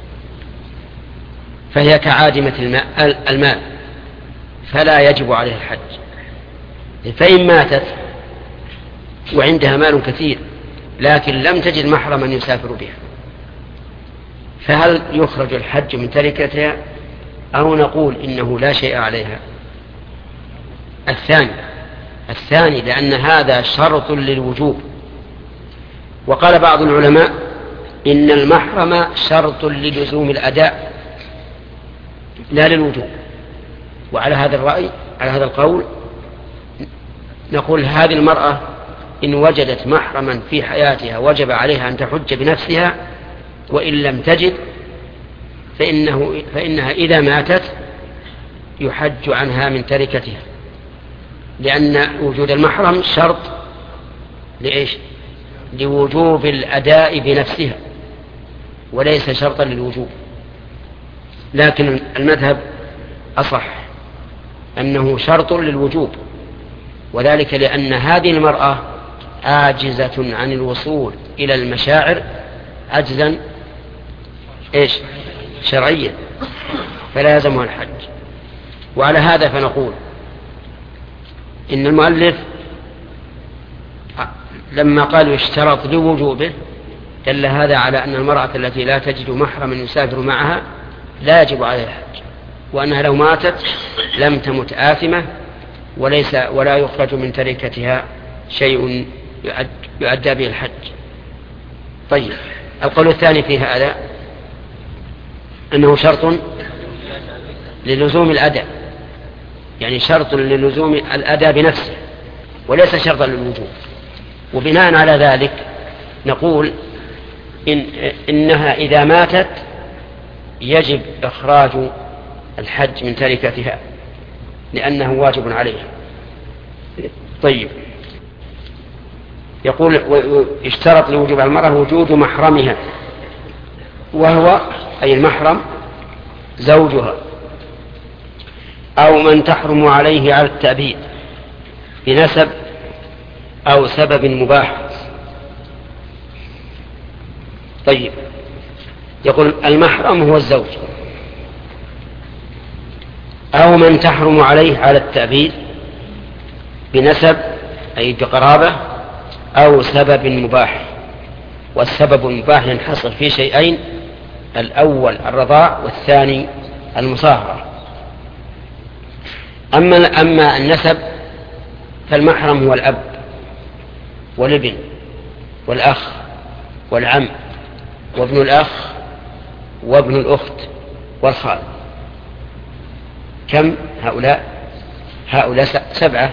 فهي كعادمة المال فلا يجب عليها الحج. فإن ماتت وعندها مال كثير لكن لم تجد محرما يسافر بها، فهل يخرج الحج من تركتها أو نقول إنه لا شيء عليها؟ الثاني الثاني لأن هذا شرط للوجوب. وقال بعض العلماء إن المحرم شرط للزوم الأداء لا للوجوب. وعلى هذا الرأي، على هذا القول، نقول هذه المرأة إن وجدت محرما في حياتها وجب عليها أن تحج بنفسها، وإن لم تجد فإنه فإنها إذا ماتت يحج عنها من تركتها، لأن وجود المحرم شرط لإيش؟ لوجوب الأداء بنفسها وليس شرطا للوجوب. لكن المذهب أصح أنه شرط للوجوب، وذلك لأن هذه المرأة عاجزة عن الوصول إلى المشاعر عجزا إيش؟ شرعيا، فلا يلزمها الحج. وعلى هذا فنقول إن المؤلف لما قال يشترط لوجوبه دل هذا على أن المرأة التي لا تجد محرما يسافر معها لا يجب عليها الحج، وأنها لو ماتت لم تمت آثمة وليس ولا يخرج من تركتها شيء يؤدى به الحج. طيب، القول الثاني في هذا أنه شرط للزوم الأداء، يعني شرط للزوم الأداء بنفسه وليس شرطا للوجوب. وبناء على ذلك نقول إن إنها إذا ماتت يجب إخراج الحج من تركتها لأنه واجب عليها. طيب، يقول اشترط لوجوب المرأة وجود محرمها، وهو أي المحرم زوجها أو من تحرم عليه على التأبيد بنسب أو سبب مباح. طيب، يقول المحرم هو الزوج أو من تحرم عليه على التأبيد بنسب أي بقرابة أو سبب مباح. والسبب المباح ينحصر في شيئين: الأول الرضاع والثاني المصاهرة. أما, أما النسب فالمحرم هو الأب والابن والأخ والعم وابن الأخ وابن الأخت والخال. كم هؤلاء؟ هؤلاء سبعة: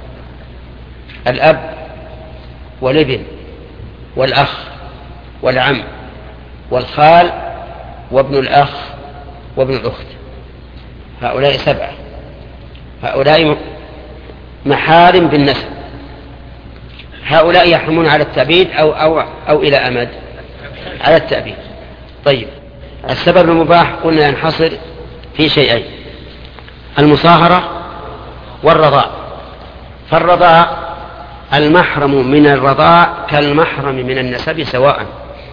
الأب والابن والأخ والعم والخال وابن الأخ وابن الأخت. هؤلاء سبعة. هؤلاء محارم بالنسب. هؤلاء يحرمون على التأبيد أو, أو, أو إلى أمد؟ على التأبيد. طيب، السبب المباح قلنا ينحصر في شيئين: المصاهرة والرضاع. فالرضاع المحرم من الرضاع كالمحرم من النسب سواء،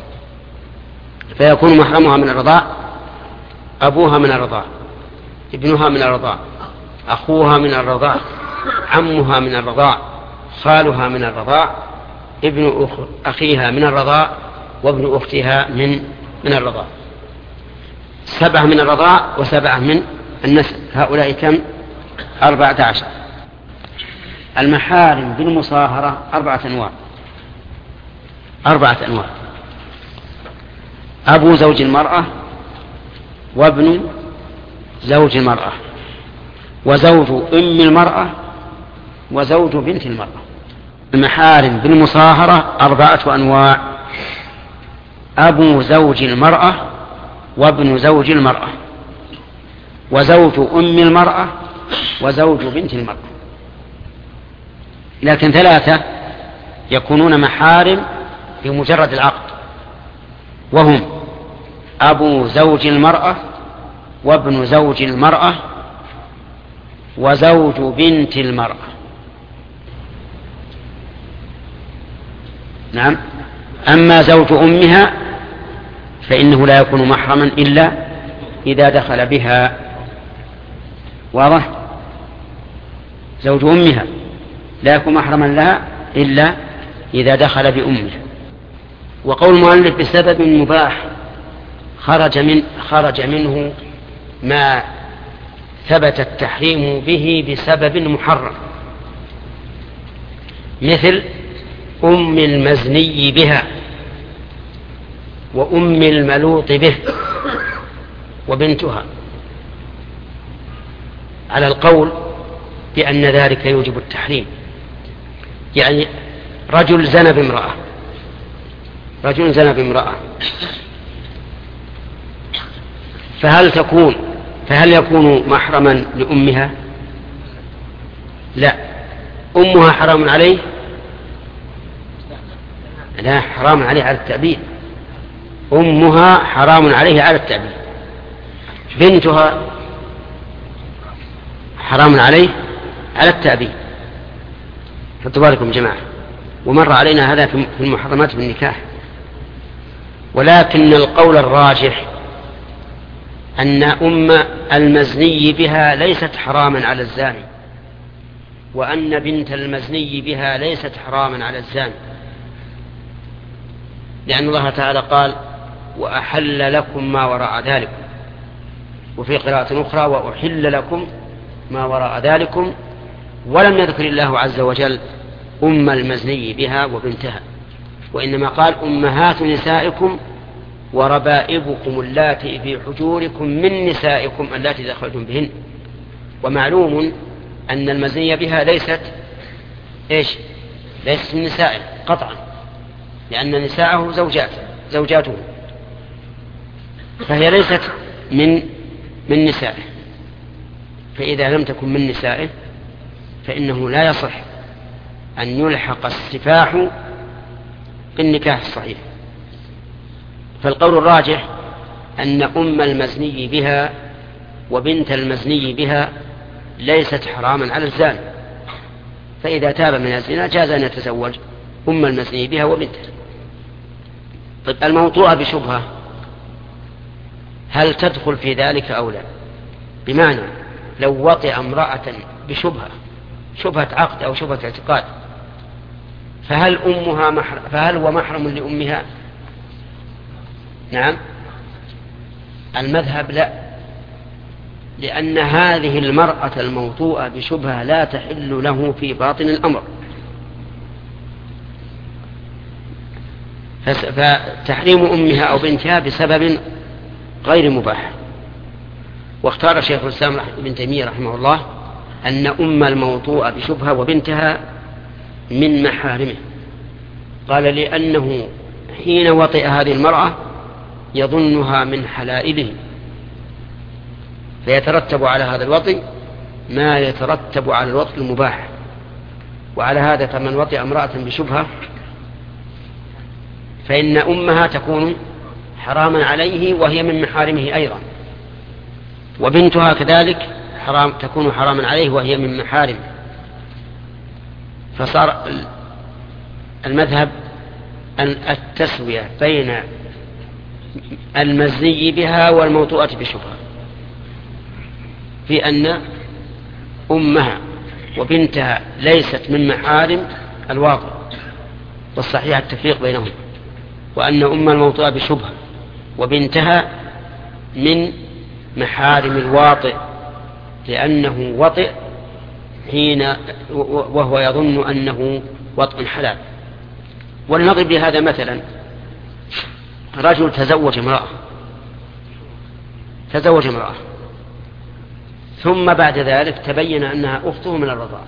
فيكون محرمها من الرضاع أبوها من الرضاع، ابنها من الرضاع، أخوها من الرضاع، عمها من الرضاع، خالها من الرضاع، ابن أخيها من الرضاع، وابن أختها من من الرضاع. سبعة من الرضاع وسبعة من النسب. هؤلاء كم؟ أربعة عشر. المحارم بالمصاهرة أربعة أنواع. أربعة أنواع: أبو زوج المرأة، وابن زوج المرأة، وزوج أم المرأة، وزوج بنت المرأة. المحارم بالمصاهرة أربعة أنواع: أبو زوج المرأة، وابن زوج المرأة، وزوج أم المرأة، وزوج بنت المرأة. لكن ثلاثة يكونون محارم بمجرد العقد، وهم أبو زوج المرأة، وابن زوج المرأة، وزوج بنت المرأة. نعم. أما زوج أمها فإنه لا يكون محرما إلا إذا دخل بها. واضح؟ زوج أمها لا يكون محرما لها إلا إذا دخل بأمها. وقول المؤلف بسبب مباح خرج من خرج منه ما ثبت التحريم به بسبب محرم، مثل أم المزني بها، وأم الملوط به، وبنتها، على القول بأن ذلك يوجب التحريم. يعني رجل زنى بامرأة، رجل زنى بامرأة، فهل تكون فهل يكون محرما لأمها؟ لا. أمها حرام عليه؟ لا، حرام عليه على التأبيد. أمها حرام عليه على التأبيد. بنتها حرام عليه على التأبيد. حطوا بالكم جماعة، ومر علينا هذا في المحرمات بالنكاح. ولكن القول الراجح أن أم المزني بها ليست حراما على الزاني، وأن بنت المزني بها ليست حراما على الزاني، لأن الله تعالى قال: وأحل لكم ما وراء ذلكم. وفي قراءة أخرى: وأحل لكم ما وراء ذلكم. ولم يذكر الله عز وجل أم المزني بها وبنتها، وإنما قال: أمهات نسائكم وربائبكم اللاتي في حجوركم من نسائكم اللاتي دخلتم بهن. ومعلوم أن المزني بها ليست إيش؟ ليست من نسائه قطعا، لأن نساءه زوجات زوجاته، فهي ليست من من نسائه. فإذا لم تكن من نسائه فإنه لا يصح أن يلحق السفاح بالنكاح الصحيح. فالقول الراجح أن أم المزني بها وبنت المزني بها ليست حراما على الزاني، فإذا تاب من الزنا جاز أن يتزوج أم المزني بها وبنتها. طيب، الموطوءة بشبهة هل تدخل في ذلك أو لا؟ بمعنى لو وطئ امرأة بشبهة، شبهة عقد أو شبهة اعتقاد، فهل أمها محرم؟ فهل هو محرم لأمها؟ نعم، المذهب لا، لأن هذه المرأة الموطوءة بشبهة لا تحل له في باطن الأمر، فتحريم أمها أو بنتها بسبب غير مباح. واختار شيخ الإسلام ابن تيمية رحمه الله أن أم الموطوءة بشبهة وبنتها من محارمه، قال لأنه حين وطئ هذه المرأة يظنها من حلائله، فيترتب على هذا الوطئ ما يترتب على الوطئ المباح. وعلى هذا فمن وطئ امرأة بشبهة فإن أمها تكون حراما عليه وهي من محارمه أيضا، وبنتها كذلك حرام تكون حراما عليه وهي من محارمه. فصار المذهب أن التسوية بين المزي بها والموطوءة بشبهة في أن أمها وبنتها ليست من محارم الواطئ، والصحيح التفريق بينهم، وأن أم الموطوءة بشبهة وبنتها من محارم الواطئ، لأنه وطئ حين وهو يظن أنه وطئ حلال. ولنضرب بهذا مثلا، رجل تزوج امرأة تزوج امرأة ثم بعد ذلك تبين أنها أخته من الرضاعة،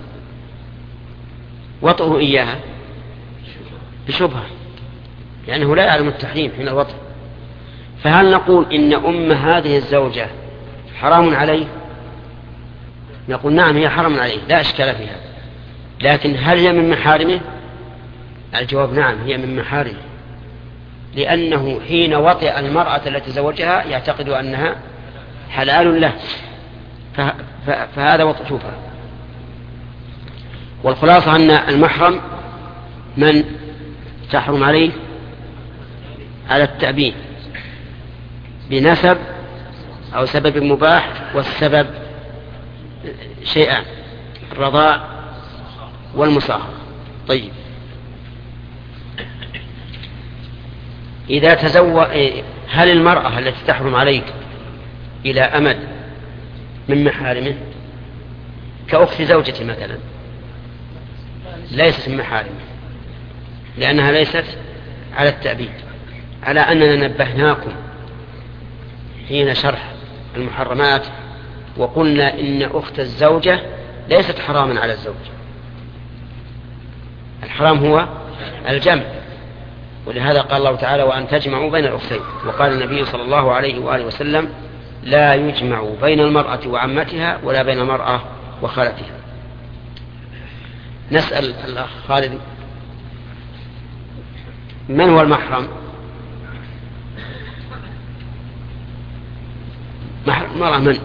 وطئه إياها بشبهة لأنه لا يعلم التحريم حين الوطئ، فهل نقول إن أم هذه الزوجة حرام عليه؟ نقول نعم هي حرام عليه لا إشكال فيها، لكن هل هي من محارمه؟ الجواب نعم هي من محارمه، لأنه حين وطئ المرأة التي زوجها يعتقد أنها حلال له، فهذا وطئ شبهة. والخلاصة أن المحرم من تحرم عليه على التأبين بنسب أو سبب مباح، والسبب شيئان: الرضاع والمصاهرة. طيب، إذا تزوج، هل المرأة التي تحرم عليك إلى أمد من محارمه كأخت زوجتي مثلا؟ ليست من محارمه، لأنها ليست على التأبيد، على أننا نبهناكم حين شرح المحرمات وقلنا إن أخت الزوجة ليست حراما على الزوج، الحرام هو الجمع، ولهذا قال الله تعالى: وأن تجمعوا بين الأختين. وقال النبي صلى الله عليه وآله وسلم: لا يجمع بين المرأة وعمتها ولا بين المرأة وخالتها. نسأل الأخ خالد: من هو المحرم؟ محرم المرأة من؟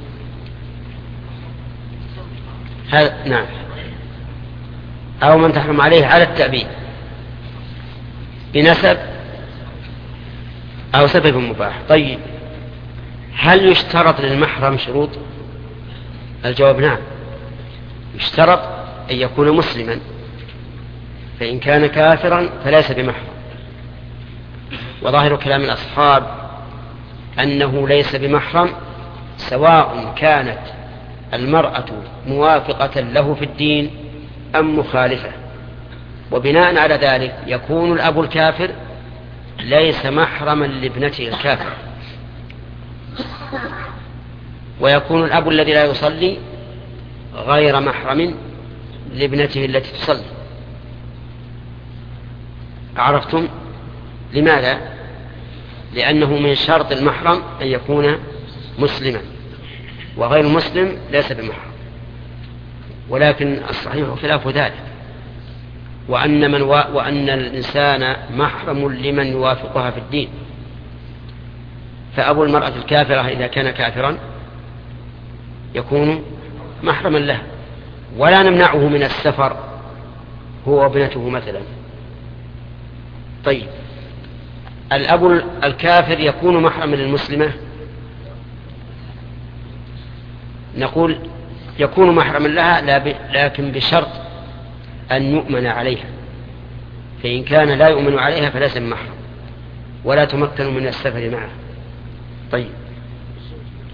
هذا نعم، أو من تحرم عليه على التأبيد بنسب أو سبب مباح. طيب، هل يشترط للمحرم شروط؟ الجواب نعم، يشترط أن يكون مسلما، فإن كان كافرا فليس بمحرم. وظاهر كلام الأصحاب أنه ليس بمحرم سواء كانت المرأة موافقة له في الدين أم مخالفة، وبناء على ذلك يكون الأب الكافر ليس محرما لابنته الكافر، ويكون الأب الذي لا يصلي غير محرم لابنته التي تصلي. عرفتم؟ لماذا؟ لأنه من شرط المحرم أن يكون مسلما، وغير مسلم ليس بمحرم. ولكن الصحيح خلاف ذلك، وأن, من و... وأن الإنسان محرم لمن يوافقها في الدين، فأبو المرأة الكافرة إذا كان كافرا يكون محرما له، ولا نمنعه من السفر هو وابنته مثلا. طيب، الأب الكافر يكون محرما للمسلمة؟ نقول يكون محرما لها، لكن بشرط أن يؤمن عليها، فإن كان لا يؤمن عليها فليس محرم ولا تمكن من السفر معه. طيب،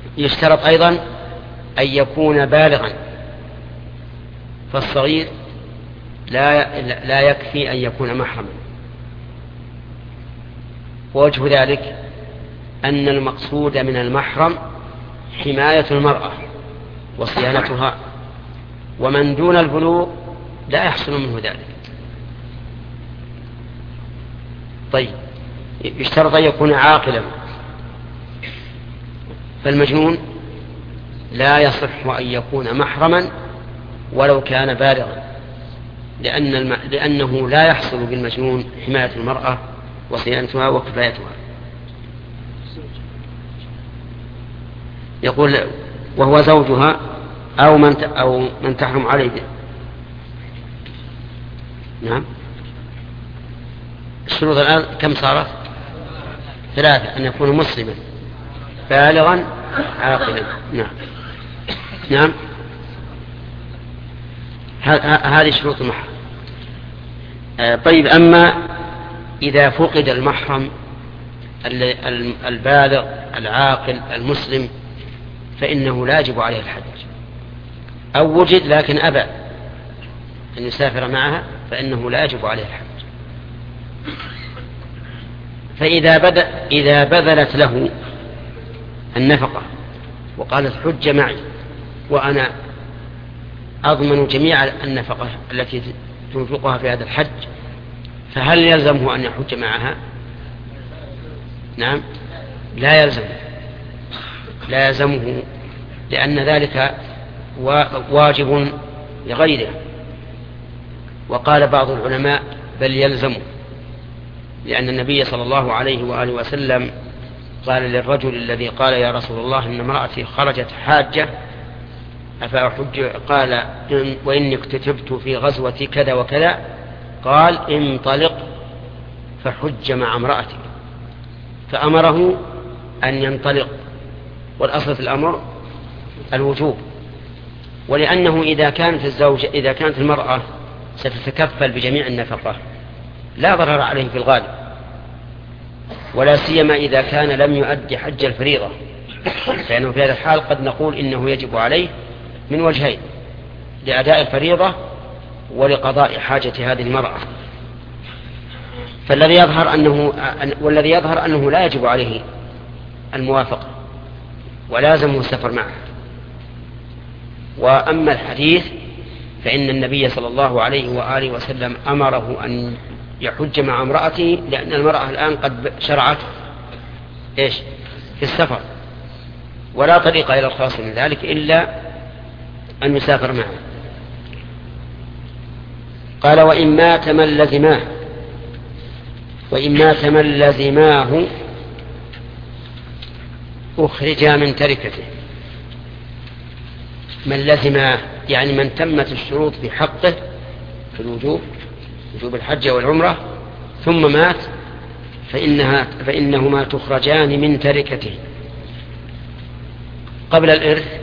يشترط أيضا أن يكون بالغا، فالصغير لا, لا يكفي أن يكون محرما. ووجه ذلك أن المقصود من المحرم حماية المرأة وصيانتها، ومن دون البلوغ لا يحصل منه ذلك. طيب، يشترط أن يكون عاقلا، فالمجنون لا يصح أن يكون محرما ولو كان بالغا، لأن الم... لأنه لا يحصل بالمجنون حماية المرأة وصيانتها وكفايتها. يقول وهو زوجها أو من ت... أو من تحرم عليه به. نعم، الشروط الآن كم صارت؟ ثلاثة: أن يكون مسلما بالغا عاقلا. نعم نعم هذه شروط المحرم. آه طيب، أما إذا فقد المحرم البالغ العاقل المسلم فإنه لا يجب عليه الحج، أو وجد لكن أبى أن يسافر معها فإنه لا يجب عليه الحج. فإذا بدأ إذا بذلت له النفقة وقالت حج معي وأنا أضمن جميع النفقة التي تنفقها في هذا الحج، فهل يلزمه أن يحج معها؟ نعم، لا يلزمه لا يلزمه لأن ذلك واجب لغيره. وقال بعض العلماء بل يلزمه، لأن النبي صلى الله عليه وآله وسلم قال للرجل الذي قال يا رسول الله إن امرأتي خرجت حاجة أفأحج؟ قال إن وإني اكتتبت في غزوة كذا وكذا، قال انطلق فحج مع امرأتك، فأمره أن ينطلق، والأصل في الأمر الوجوب. ولأنه إذا كانت الزوجة إذا كانت المرأة ستتكفل بجميع النفقة لا ضرر عليه في الغالب، ولا سيما إذا كان لم يؤدي حج الفريضة، فإنه في هذا الحال قد نقول إنه يجب عليه من وجهين: لأداء الفريضة ولقضاء حاجة هذه المرأة. فالذي يظهر أنه والذي يظهر أنه لا يجب عليه الموافقة ولازمه السفر معه. وأما الحديث فإن النبي صلى الله عليه وآله وسلم أمره أن يحج مع امرأته، لأن المرأة الآن قد شرعت إيش في السفر، ولا طريق إلى الخلاص من ذلك إلا أن يسافر معه. قال وإن مات من لزماه وإن مات من لزماه أخرجا من تركته. من لزماه يعني من تمت الشروط بحقه في الوجوب، وجوب الحج والعمرة، ثم مات فإنها فإنهما تخرجان من تركته قبل الإرث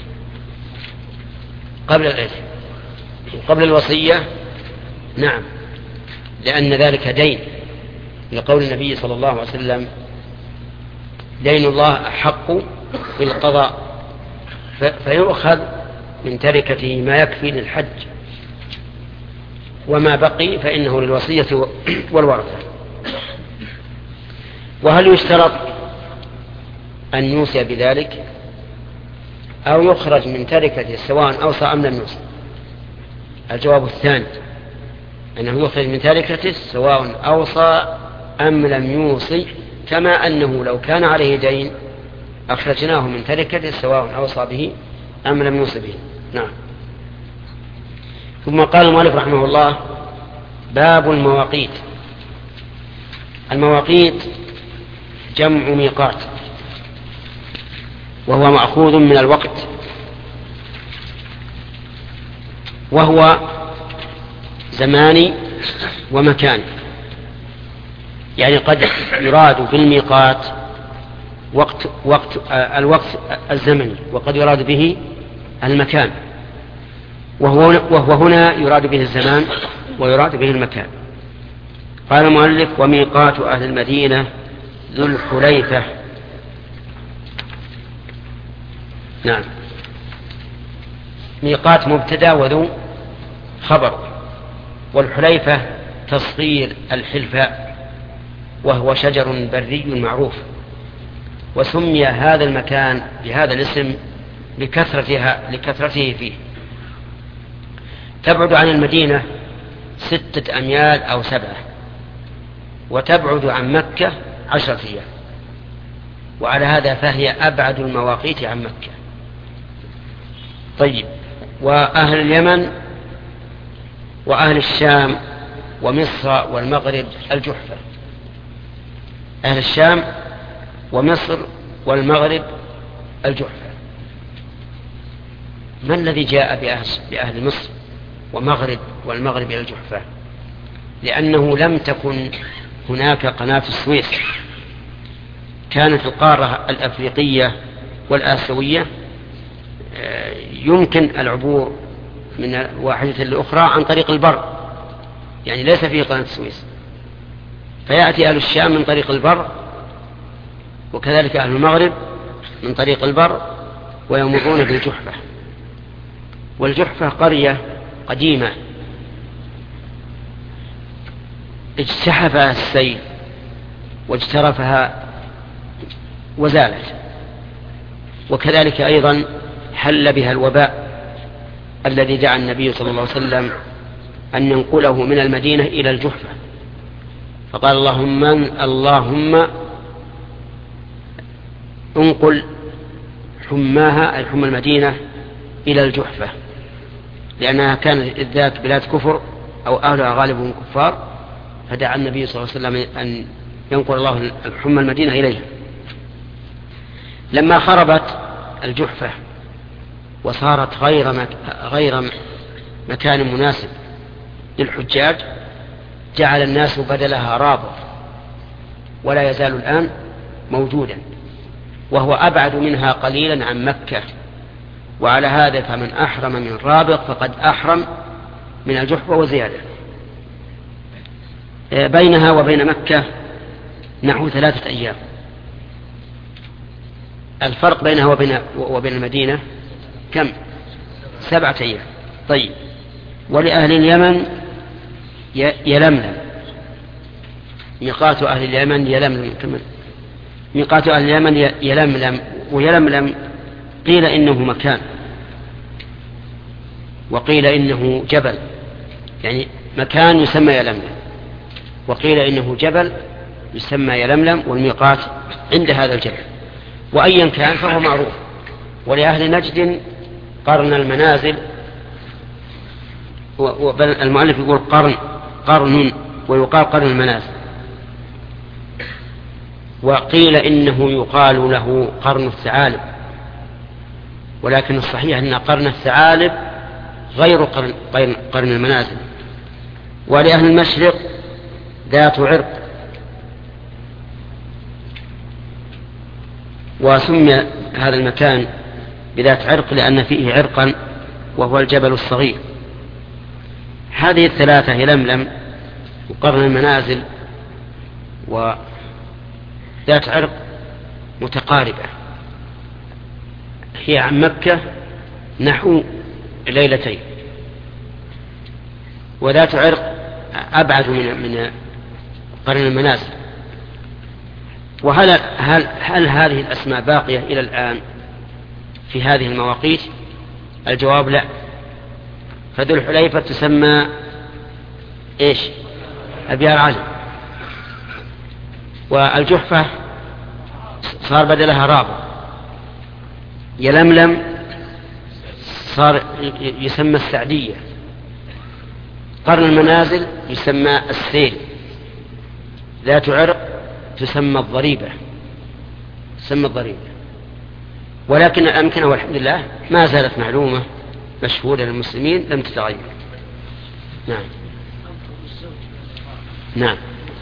قبل الإرث قبل الوصية. نعم، لأن ذلك دين، لقول النبي صلى الله عليه وسلم دين الله أحق بالقضاء، فيؤخذ من تركته ما يكفي للحج، وما بقي فإنه للوصية والورثة. وهل يشترط أن يوصي بذلك أو يخرج من تركته سواء أوصى أم لم يوصي؟ الجواب الثاني، أنه يخرج من تركته سواء أوصى أم لم يوصي، كما أنه لو كان عليه دين أخرجناه من تركته سواء أوصى به أم لم يوصي به. نعم. ثم قال المؤلف رحمه الله: باب المواقيت. المواقيت جمع ميقات، وهو مأخوذ من الوقت، وهو زماني ومكاني. يعني قد يراد بالميقات وقت وقت الوقت الزمني، وقد يراد به المكان، وهو وهو هنا يراد به الزمان ويراد به المكان. قال المؤلف: وميقات أهل المدينة ذو الحليفة. نعم. ميقات مبتدا وذو خبر. والحليفة تصغير الحلفاء وهو شجر بري معروف، وسمي هذا المكان بهذا الاسم لكثرتها لكثرته فيه. تبعد عن المدينة ستة أميال أو سبعة، وتبعد عن مكة عشرة أيام، وعلى هذا فهي أبعد المواقيت عن مكة. طيب، وأهل اليمن وأهل الشام ومصر والمغرب الجحفة. أهل الشام ومصر والمغرب الجحفة. ما الذي جاء بأهل, بأهل مصر ومغرب والمغرب إلى الجحفة؟ لأنه لم تكن هناك قناة السويس. كانت القارة الأفريقية والآسيوية يمكن العبور من واحدة لأخرى عن طريق البر، يعني ليس فيه قناة السويس، فيأتي أهل الشام من طريق البر، وكذلك أهل المغرب من طريق البر، ويمرون بالجحفة. والجحفة قرية قديمة اجتحفها السيل واجترفها وزالت، وكذلك أيضا حل بها الوباء الذي دعا النبي صلى الله عليه وسلم أن ينقله من المدينة إلى الجحفة، فقال اللهم اللهم انقل حماها أي حمى المدينة إلى الجحفة، لأنها كانت ذات بلاد كفر أو أهلها غالبهم كفار، فدعا النبي صلى الله عليه وسلم أن ينقل الله حمى المدينة إليها. لما خربت الجحفة وصارت غير مك... غير مكان مناسب للحجاج، جعل الناس بدلها رابط، ولا يزال الآن موجودا، وهو أبعد منها قليلا عن مكة. وعلى هذا فمن أحرم من رابط فقد أحرم من الجحفة وزيادة. بينها وبين مكة نحو ثلاثة أيام. الفرق بينها وبين, وبين المدينة كم؟ سبعة أيام. طيب، ولأهل اليمن يلملم. ميقات أهل اليمن يلملم كمان. ميقات أهل اليمن يلملم، ويلملم قيل إنه مكان، وقيل إنه جبل، يعني مكان يسمى يلملم، وقيل إنه جبل يسمى يلملم، والميقات عند هذا الجبل. وأيا كان فهو معروف. ولأهل نجد قرن المنازل، والمؤلف يقول قرن قرن ويقال قرن المنازل، وقيل إنه يقال له قرن الثعالب، ولكن الصحيح أن قرن الثعالب غير قرن, قرن المنازل. ولأهل المشرق ذات عرق، وسمي هذا المكان بذات عرق لأن فيه عرقا وهو الجبل الصغير. هذه الثلاثة يلملم وقرن المنازل وذات عرق متقاربة، هي عن مكة نحو ليلتين، وذات عرق أبعد من من قرن المنازل. وهل هل, هل هذه الأسماء باقية إلى الآن في هذه المواقيت؟ الجواب لا. فذو الحليفة تسمى إيش؟ أبيار علي. والجحفة صار بدلها رابط. يلملم صار يسمى السعدية. قرن المنازل يسمى السيل. ذات عرق تسمى الضريبة، تسمى الضريبة. ولكن الأمكنة والحمد لله ما زالت معلومة مشهورة للمسلمين لم تتغير. نعم نعم.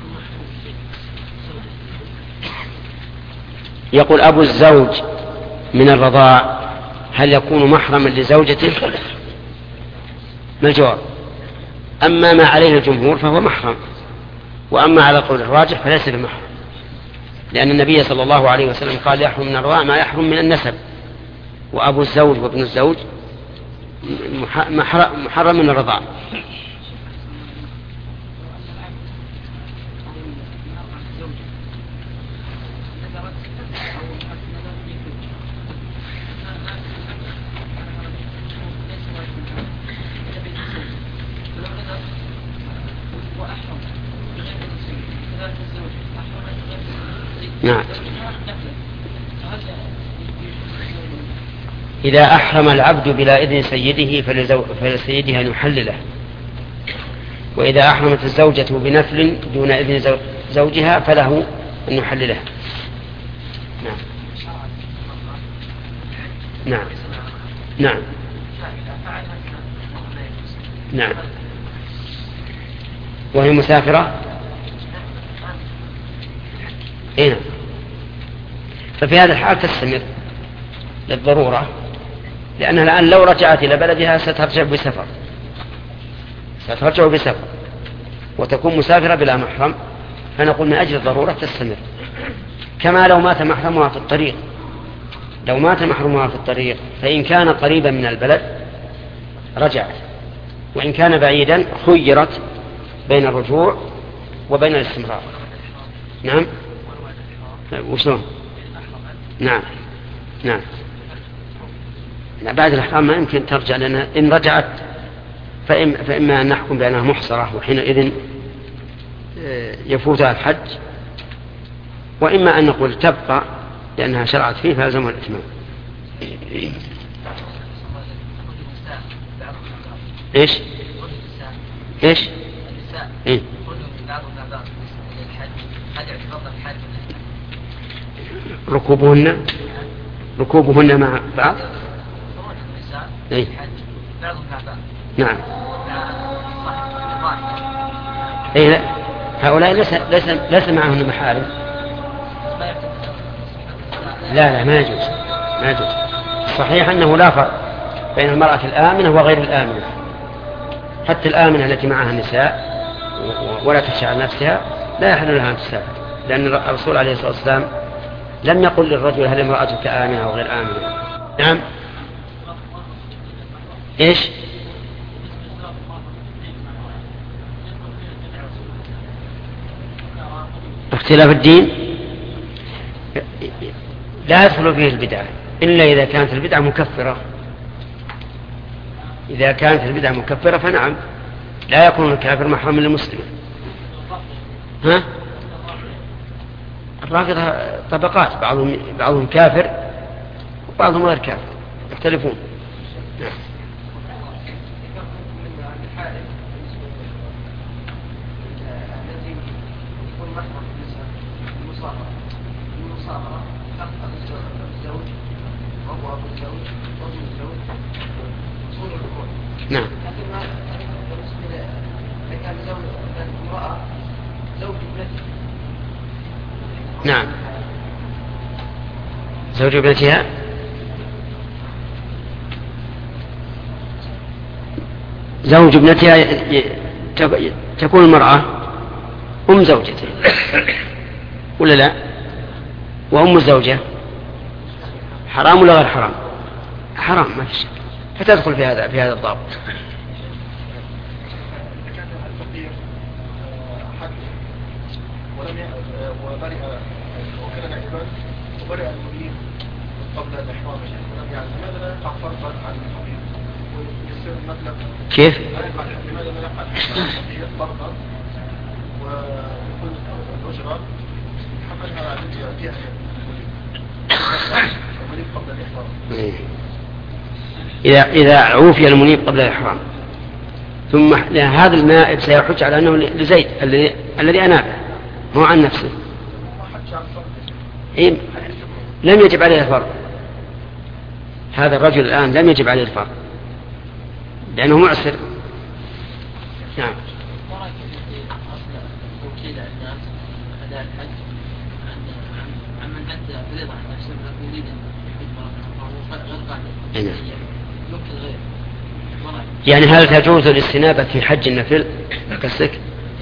يقول أبو الزوج من الرضاع هل يكون محرما لزوجته؟ ما الجواب؟ أما ما عليه الجمهور فهو محرم، وأما على قول الراجح فليس بمحرم، لأن النبي صلى الله عليه وسلم قال يحرم من الرضاع ما يحرم من النسب، وأبو الزوج وابن الزوج محرم من الرضاع. نعم. إذا أحرم العبد بلا إذن سيده فلسيده أن يحلله، وإذا أحرمت الزوجة بنفل دون إذن زوجها فله أن يحلله. نعم نعم نعم نعم. وهي مسافرة هنا، ففي هذا الحال تستمر للضرورة، لأنها الآن لو رجعت إلى بلدها سترجع بسفر سترجع بسفر وتكون مسافرة بلا محرم، فنقول من أجل الضرورة تستمر. كما لو مات محرمها في الطريق، لو مات محرمها في الطريق فإن كان قريبا من البلد رجعت، وإن كان بعيدا خيرت بين الرجوع وبين الاستمرار. نعم. وشلون؟ نعم نعم. لا، بعد الإحرام ما يمكن ترجع، لأن إن رجعت فإما, فإما أن نحكم بأنها محصرة وحينئذ يفوتها الحج، وإما أن نقول تبقى لأنها شرعت فيه فلازمها الإتمام. إيش إيش إيه؟ ركوبهن ركوبهن مع بعض. إيه؟ نعم. إيه لا. هؤلاء ليس ليس ليس معهم محارم. لا لا ما يجوز ما يجوز. صحيح أنه لا فرق بين المرأة الآمنة وغير الآمنة، حتى الآمنة التي معها النساء ولا تخشى على نفسها لا يحل لها أن تسافر، لأن الرسول عليه الصلاة والسلام لم يقل للرجل هل امرأتك آمنة أو غير آمنة. نعم. إيش؟ اختلاف الدين لا يدخل فيه البدعة إلا إذا كانت البدعة مكفرة. إذا كانت البدعة مكفرة فنعم لا يكون الكافر محرما للمسلم. ها؟ الرافضة طبقات، بعضهم بعضهم كافر وبعضهم غير كافر، يختلفون. نعم. نعم. نعم. زوج ابنتها زوج ابنتها تكون المرأة أم زوجته ولا لا؟ وأم الزوجة حرام ولا غير حرام؟ حرام ما في شك، فتدخل في هذا في هذا الضابط. وبرئ وكان نعيبا وبرئ المريض قبل الإحرام ولم يعلم، لماذا لا يقع فرضا عن الحقيق ويصير المطلب؟ كيف؟ لماذا لا يقع الحقيق فرضا ويكون الأجرة حملها على فيها المريض قبل الإحرام؟ إذا إذا عوفي المنيب قبل الإحرام ثم هذا النائب سيحج على أنه لزيد الذي الذي أنابه مو عن نفسه. إيه؟ لم يجب عليه الفرض، هذا الرجل الآن لم يجب عليه الفرض لأنه معسر. نعم. يعني هل تجوز الاستنابة في حج النفل كالسك؟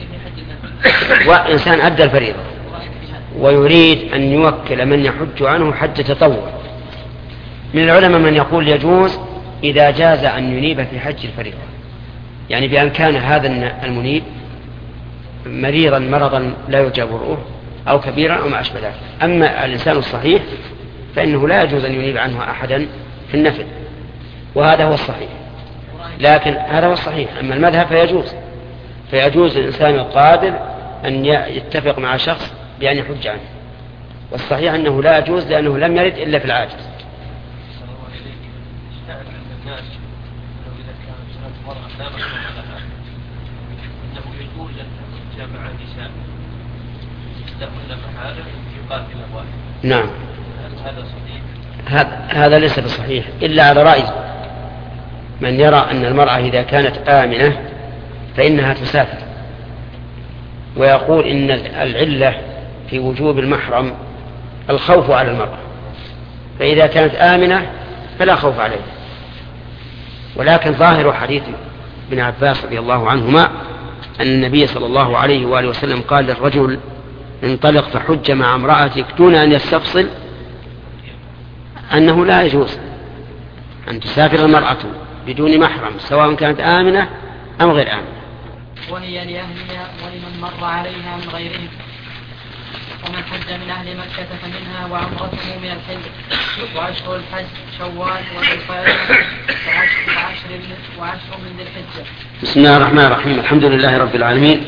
وإنسان أدى الفريضة ويريد أن يوكل من يحج عنه حج تطوع من العلماء من يقول يجوز إذا جاز أن ينيب في حج الفريضة، يعني بأن كان هذا المنيب مريضا مرضا لا يرجى برؤه أو كبيرا أو ما أشبه ذلك. أما الإنسان الصحيح فإنه لا يجوز أن ينيب عنه أحدا في النفل، وهذا هو الصحيح. لكن هذا هو الصحيح. أما المذهب فيجوز فيجوز للإنسان القادر أن يتفق مع شخص بأن يحج عنه، والصحيح أنه لا يجوز لأنه لم يرد إلا في العاجز. نعم، هذا هذا ليس بصحيح إلا على رأي من يرى أن المرأة إذا كانت آمنة فإنها تسافر، ويقول إن العلة في وجوب المحرم الخوف على المرأة، فإذا كانت آمنة فلا خوف عليها. ولكن ظاهر حديث ابن عباس رضي الله عنهما أن النبي صلى الله عليه وآله وسلم قال للرجل انطلق فحج مع امرأتك دون أن يستفصل أنه لا يجوز أن تسافر المرأة بدون محرم سواء كانت آمنة أم غير آمنة. وهي لأهلها ولمن مر عليها من غيرهم. ومن حج من أهل مكة فمنها وعمرته من الحج وأشهر الحج شوال وذي القعدة وعشر وعشر من ذي الحجة. بسم الله الرحمن الرحيم. الحمد لله رب العالمين.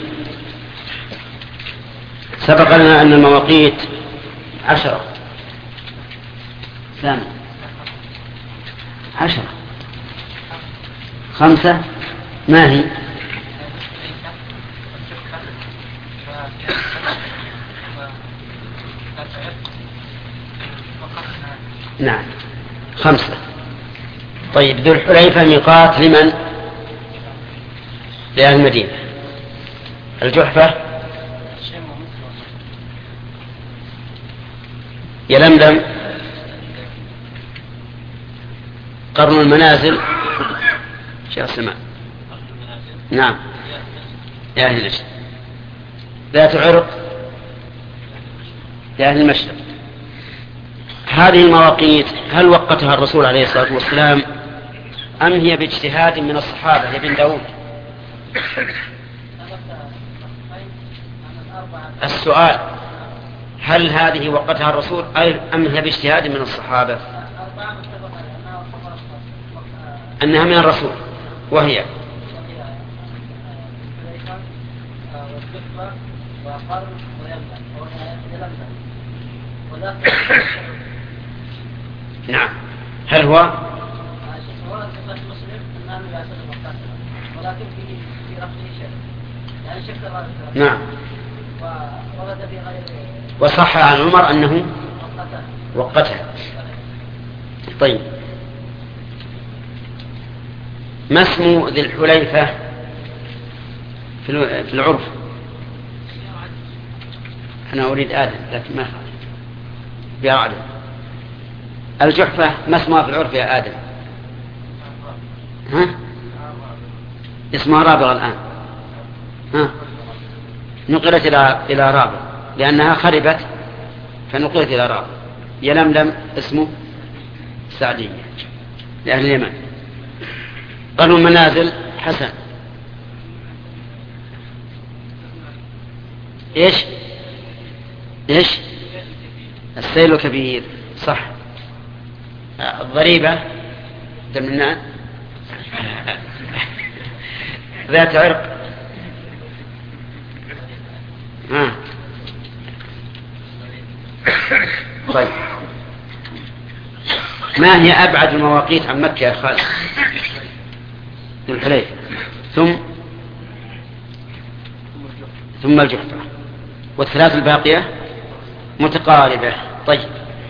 سبق لنا أن المواقيت عشرة ثانية عشرة خمسة ما هي؟ نعم خمسة. طيب ذو الحليفة ميقات لمن؟ لأهل المدينة. الجحفة يلملم قرن المنازل شيخ سلمان. نعم يا أهل النجد. ذات عرق يا أهل المشرق. هذه المواقيت هل وقتها الرسول عليه الصلاة والسلام أم هي باجتهاد من الصحابة ابن داود؟ السؤال هل هذه وقتها الرسول أم هي باجتهاد من الصحابة؟ أنها من الرسول. وهي نعم. هل هو نعم وصح عن عمر أنه وقتها. طيب ما اسم ذي الحليفة في العرف؟ أنا أريد آدم لكن ما بيار عدم. الجحفة ما اسمها في العرف يا آدم؟ ها؟ اسمها رابغ الآن. ها؟ نقلت إلى إلى رابغ لأنها خربت فنقلت إلى رابغ. يلملم اسمه سعدية لأهل اليمن. قالوا المنازل حسن. إيش إيش السيل كبير صح. الضريبة دمنان ذات عرق. آه. طيب ما هي أبعد المواقيت عن مكة يا خالد؟ ذو الحليفة ثم ثم الجحفة والثلاث الباقية متقاربة. طيب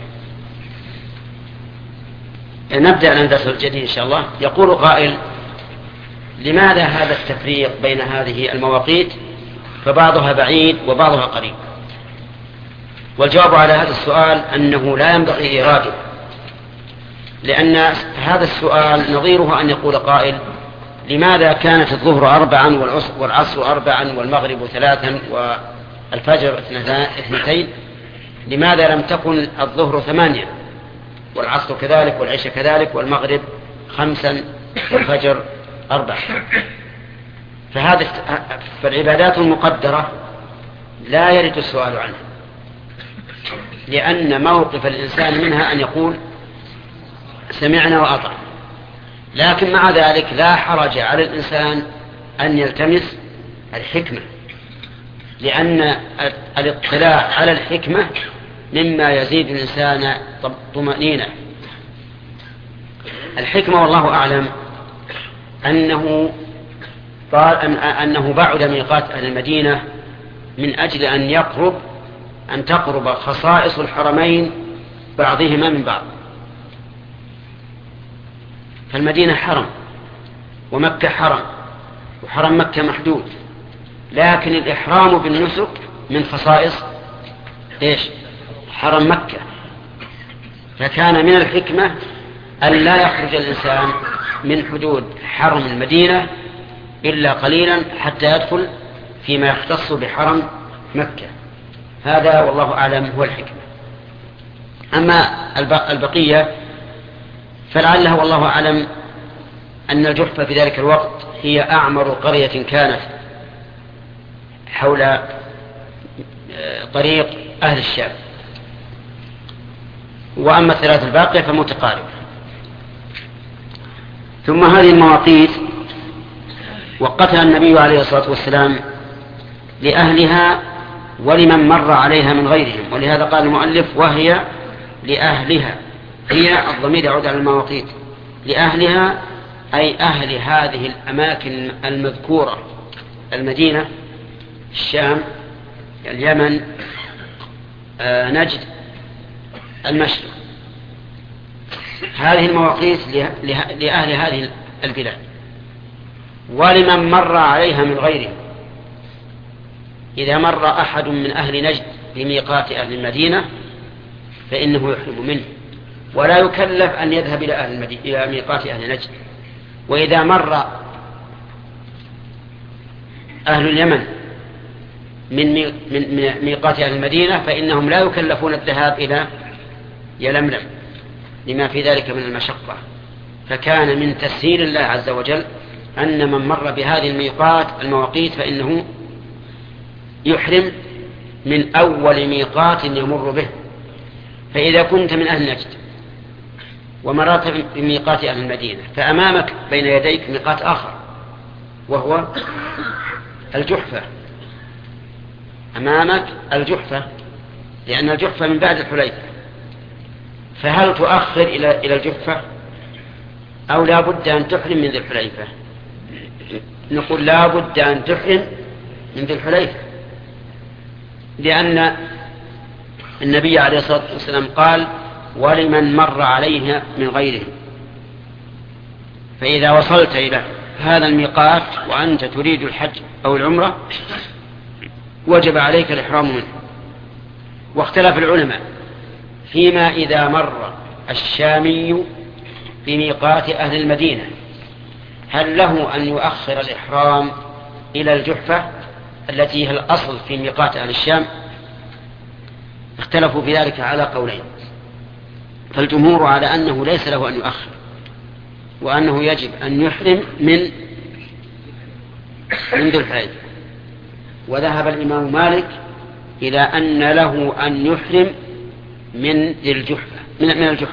نبدأ الدرس الجديد إن شاء الله. يقول قائل لماذا هذا التفريق بين هذه المواقيت فبعضها بعيد وبعضها قريب؟ والجواب على هذا السؤال أنه لا ينبغي إيراده، لأن هذا السؤال نظيره أن يقول قائل لماذا كانت الظهر أربعا والعصر أربعا والمغرب ثلاثا والفجر اثنتين، لماذا لم تكن الظهر ثمانية والعصر كذلك والعشاء كذلك والمغرب خمسا والفجر أربعة. فهذه فالعبادات المقدرة لا يرد السؤال عنها، لأن موقف الإنسان منها أن يقول سمعنا وأطعنا. لكن مع ذلك لا حرج على الإنسان أن يلتمس الحكمة، لأن الاطلاع على الحكمة مما يزيد الإنسان طمأنينة. الحكمة والله أعلم أنه قال أنه بعد ميقات أهل المدينة من أجل أن يقرب أن تقرب خصائص الحرمين بعضهما من بعض. فالمدينة حرم ومكة حرم، وحرم مكة محدود، لكن الإحرام بالنسك من خصائص إيش؟ حرم مكة. فكان من الحكمة أن لا يخرج الإنسان من حدود حرم المدينة إلا قليلا حتى يدخل فيما يختص بحرم مكة. هذا والله أعلم هو الحكمة. أما البقية فلعله والله أعلم أن الجحفة في ذلك الوقت هي أعمر قرية كانت حول طريق أهل الشام. وأما الثلاث الباقية فمتقاربة. ثم هذه المواقيت وقتها النبي عليه الصلاة والسلام لأهلها ولمن مر عليها من غيرهم، ولهذا قال المؤلف وهي لأهلها. هي الضمير يعود على المواقيت. لأهلها أي أهل هذه الأماكن المذكورة: المدينة، الشام، اليمن، آه، نجد، المشرق. هذه المواقيت لأهل هذه البلاد ولمن مر عليها من غيرهم. إذا مر أحد من أهل نجد بميقات أهل المدينة فإنه يحرم منه، ولا يكلف أن يذهب إلى, أهل المدينة إلى ميقات أهل نجد. وإذا مر أهل اليمن من من ميقات أهل المدينة فإنهم لا يكلفون الذهاب إلى يلملم لما في ذلك من المشقة. فكان من تسهيل الله عز وجل أن من مر بهذه الميقات المواقيت فإنه يحرم من أول ميقات يمر به. فإذا كنت من أهل نجد ومرات بميقات أهل المدينة فأمامك بين يديك ميقات آخر وهو الجحفة. أمامك الجحفة لأن الجحفة من بعد الحليفة. فهل تؤخر إلى إلى الجحفة أو لا بد أن تحرم من ذي الحليفة؟ نقول لا بد أن تحرم من ذي الحليفة، لأن النبي عليه الصلاة والسلام قال ولمن مر عليها من غيره. فإذا وصلت إلى هذا الميقات وأنت تريد الحج أو العمرة وجب عليك الإحرام منه. واختلف العلماء فيما إذا مر الشامي بميقات أهل المدينة هل له أن يؤخر الإحرام إلى الجحفة التي هي الأصل في ميقات أهل الشام. اختلفوا في ذلك على قولين، فالجمهور على أنه ليس له أن يؤخر وأنه يجب أن يحرم من من ذي الحليفة. وذهب الإمام مالك إلى أن له أن يحرم من ذي الجحفة من من الجحفة،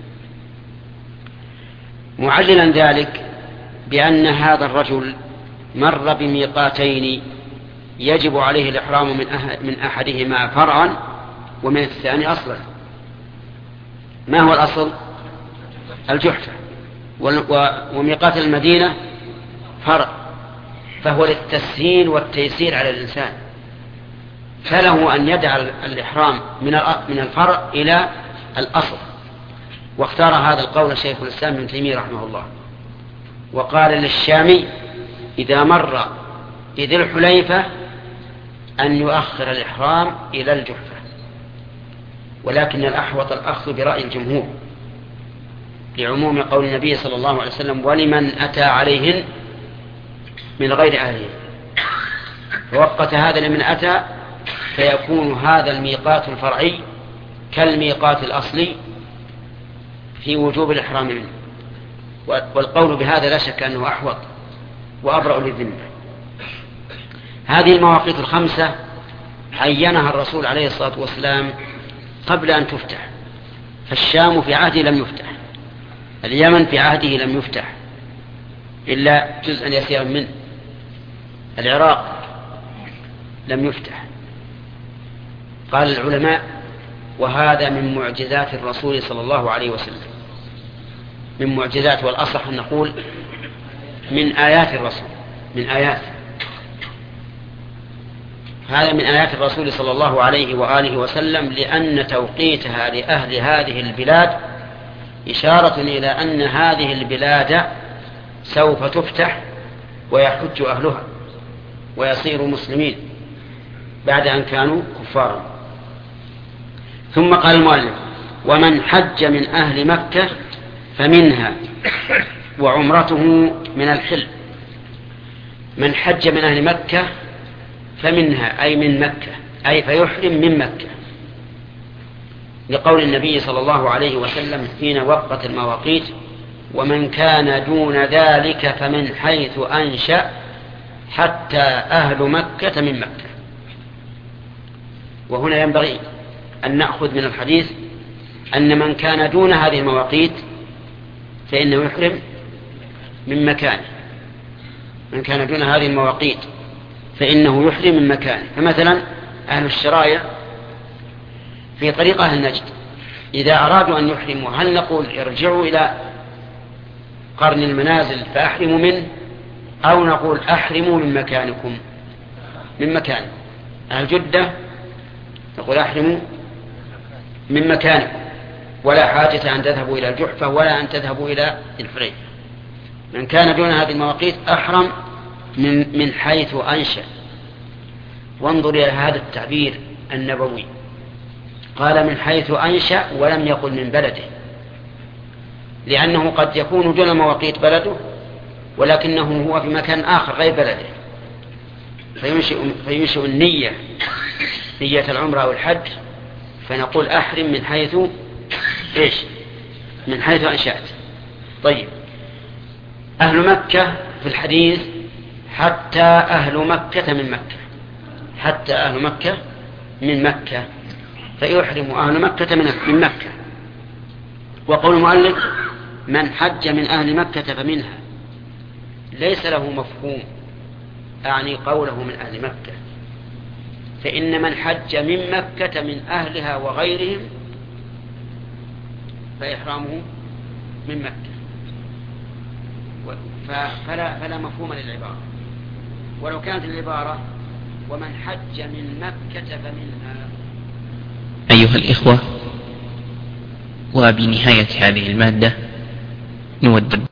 معللا ذلك بأن هذا الرجل مر بميقاتين يجب عليه الإحرام من من أحدهما فرعا ومن الثاني أصلا. ما هو الأصل؟ الجحفة، وميقات المدينة فرع، فهو للتسهيل والتيسير على الإنسان، فله أن يدع الإحرام من من الفرع إلى الأصل. واختار هذا القول شيخ الإسلام ابن تيمية رحمه الله، وقال للشامي إذا مر بذي الحليفة أن يؤخر الإحرام إلى الجحفة. ولكن الأحوط الأخذ برأي الجمهور لعموم قول النبي صلى الله عليه وسلم ولمن أتى عليهن من غير أهله. فوقت هذا لمن أتى فيكون هذا الميقات الفرعي كالميقات الأصلي في وجوب الإحرام منه، والقول بهذا لا شك أنه أحوط وأبرأ للذمة. هذه المواقيت الخمسة عينها الرسول عليه الصلاة والسلام قبل أن تفتح، فالشام في عهده لم يفتح، اليمن في عهده لم يفتح إلا جزءا يسيرا منه، العراق لم يفتح. قال العلماء وهذا من معجزات الرسول صلى الله عليه وسلم، من معجزات، والأصح أن نقول من آيات الرسول، من آيات هذا من آيات الرسول صلى الله عليه وآله وسلم، لأن توقيتها لأهل هذه البلاد إشارة إلى أن هذه البلاد سوف تفتح ويحج أهلها ويصيروا مسلمين بعد أن كانوا كفارا. ثم قال المؤلف ومن حج من أهل مكة فمنها وعمرته من الحل. من حج من أهل مكة فمنها أي من مكة، أي فيحرم من مكة، لقول النبي صلى الله عليه وسلم حين وقت المواقيت ومن كان دون ذلك فمن حيث أنشأ حتى أهل مكة من مكة. وهنا ينبغي أن نأخذ من الحديث أن من كان دون هذه المواقيت فإنه يحرم من مكانه، من كان دون هذه المواقيت فإنه يحرم من مكانه. فمثلا أهل الشرايع في طريق أهل نجد إذا أرادوا أن يحرموا هل نقول ارجعوا إلى قرن المنازل فأحرموا منه، أو نقول أحرموا من مكانكم من مكان؟ أهل جدة نقول أحرموا من مكانكم، ولا حاجة أن تذهبوا إلى الجحفة ولا أن تذهبوا إلى الحليفة. من كان دون هذه المواقيت أحرم من, من حيث أنشأ. وانظر إلى هذا التعبير النبوي، قال من حيث أنشأ ولم يقل من بلده، لأنه قد يكون دون مواقيت بلده ولكنه هو في مكان آخر غير بلده، فينشئ, فينشئ النية نية العمرة أو الحج، فنقول أحرم من حيث إيش؟ من حيث أنشأت. طيب أهل مكة في الحديث حتى أهل مكة من مكة، حتى أهل مكة من مكة، فيحرم أهل مكة من مكة. وقول المؤلف من حج من أهل مكة فمنها ليس له مفهوم أعني قوله من أهل مكة، فإن من حج من مكة من أهلها وغيرهم فإحرامه من مكة، فلا, فلا مفهوم للعبارة. ولو كانت العبارة ومن حج من مكة فمنها. أيها الإخوة، وبنهاية هذه المادة نود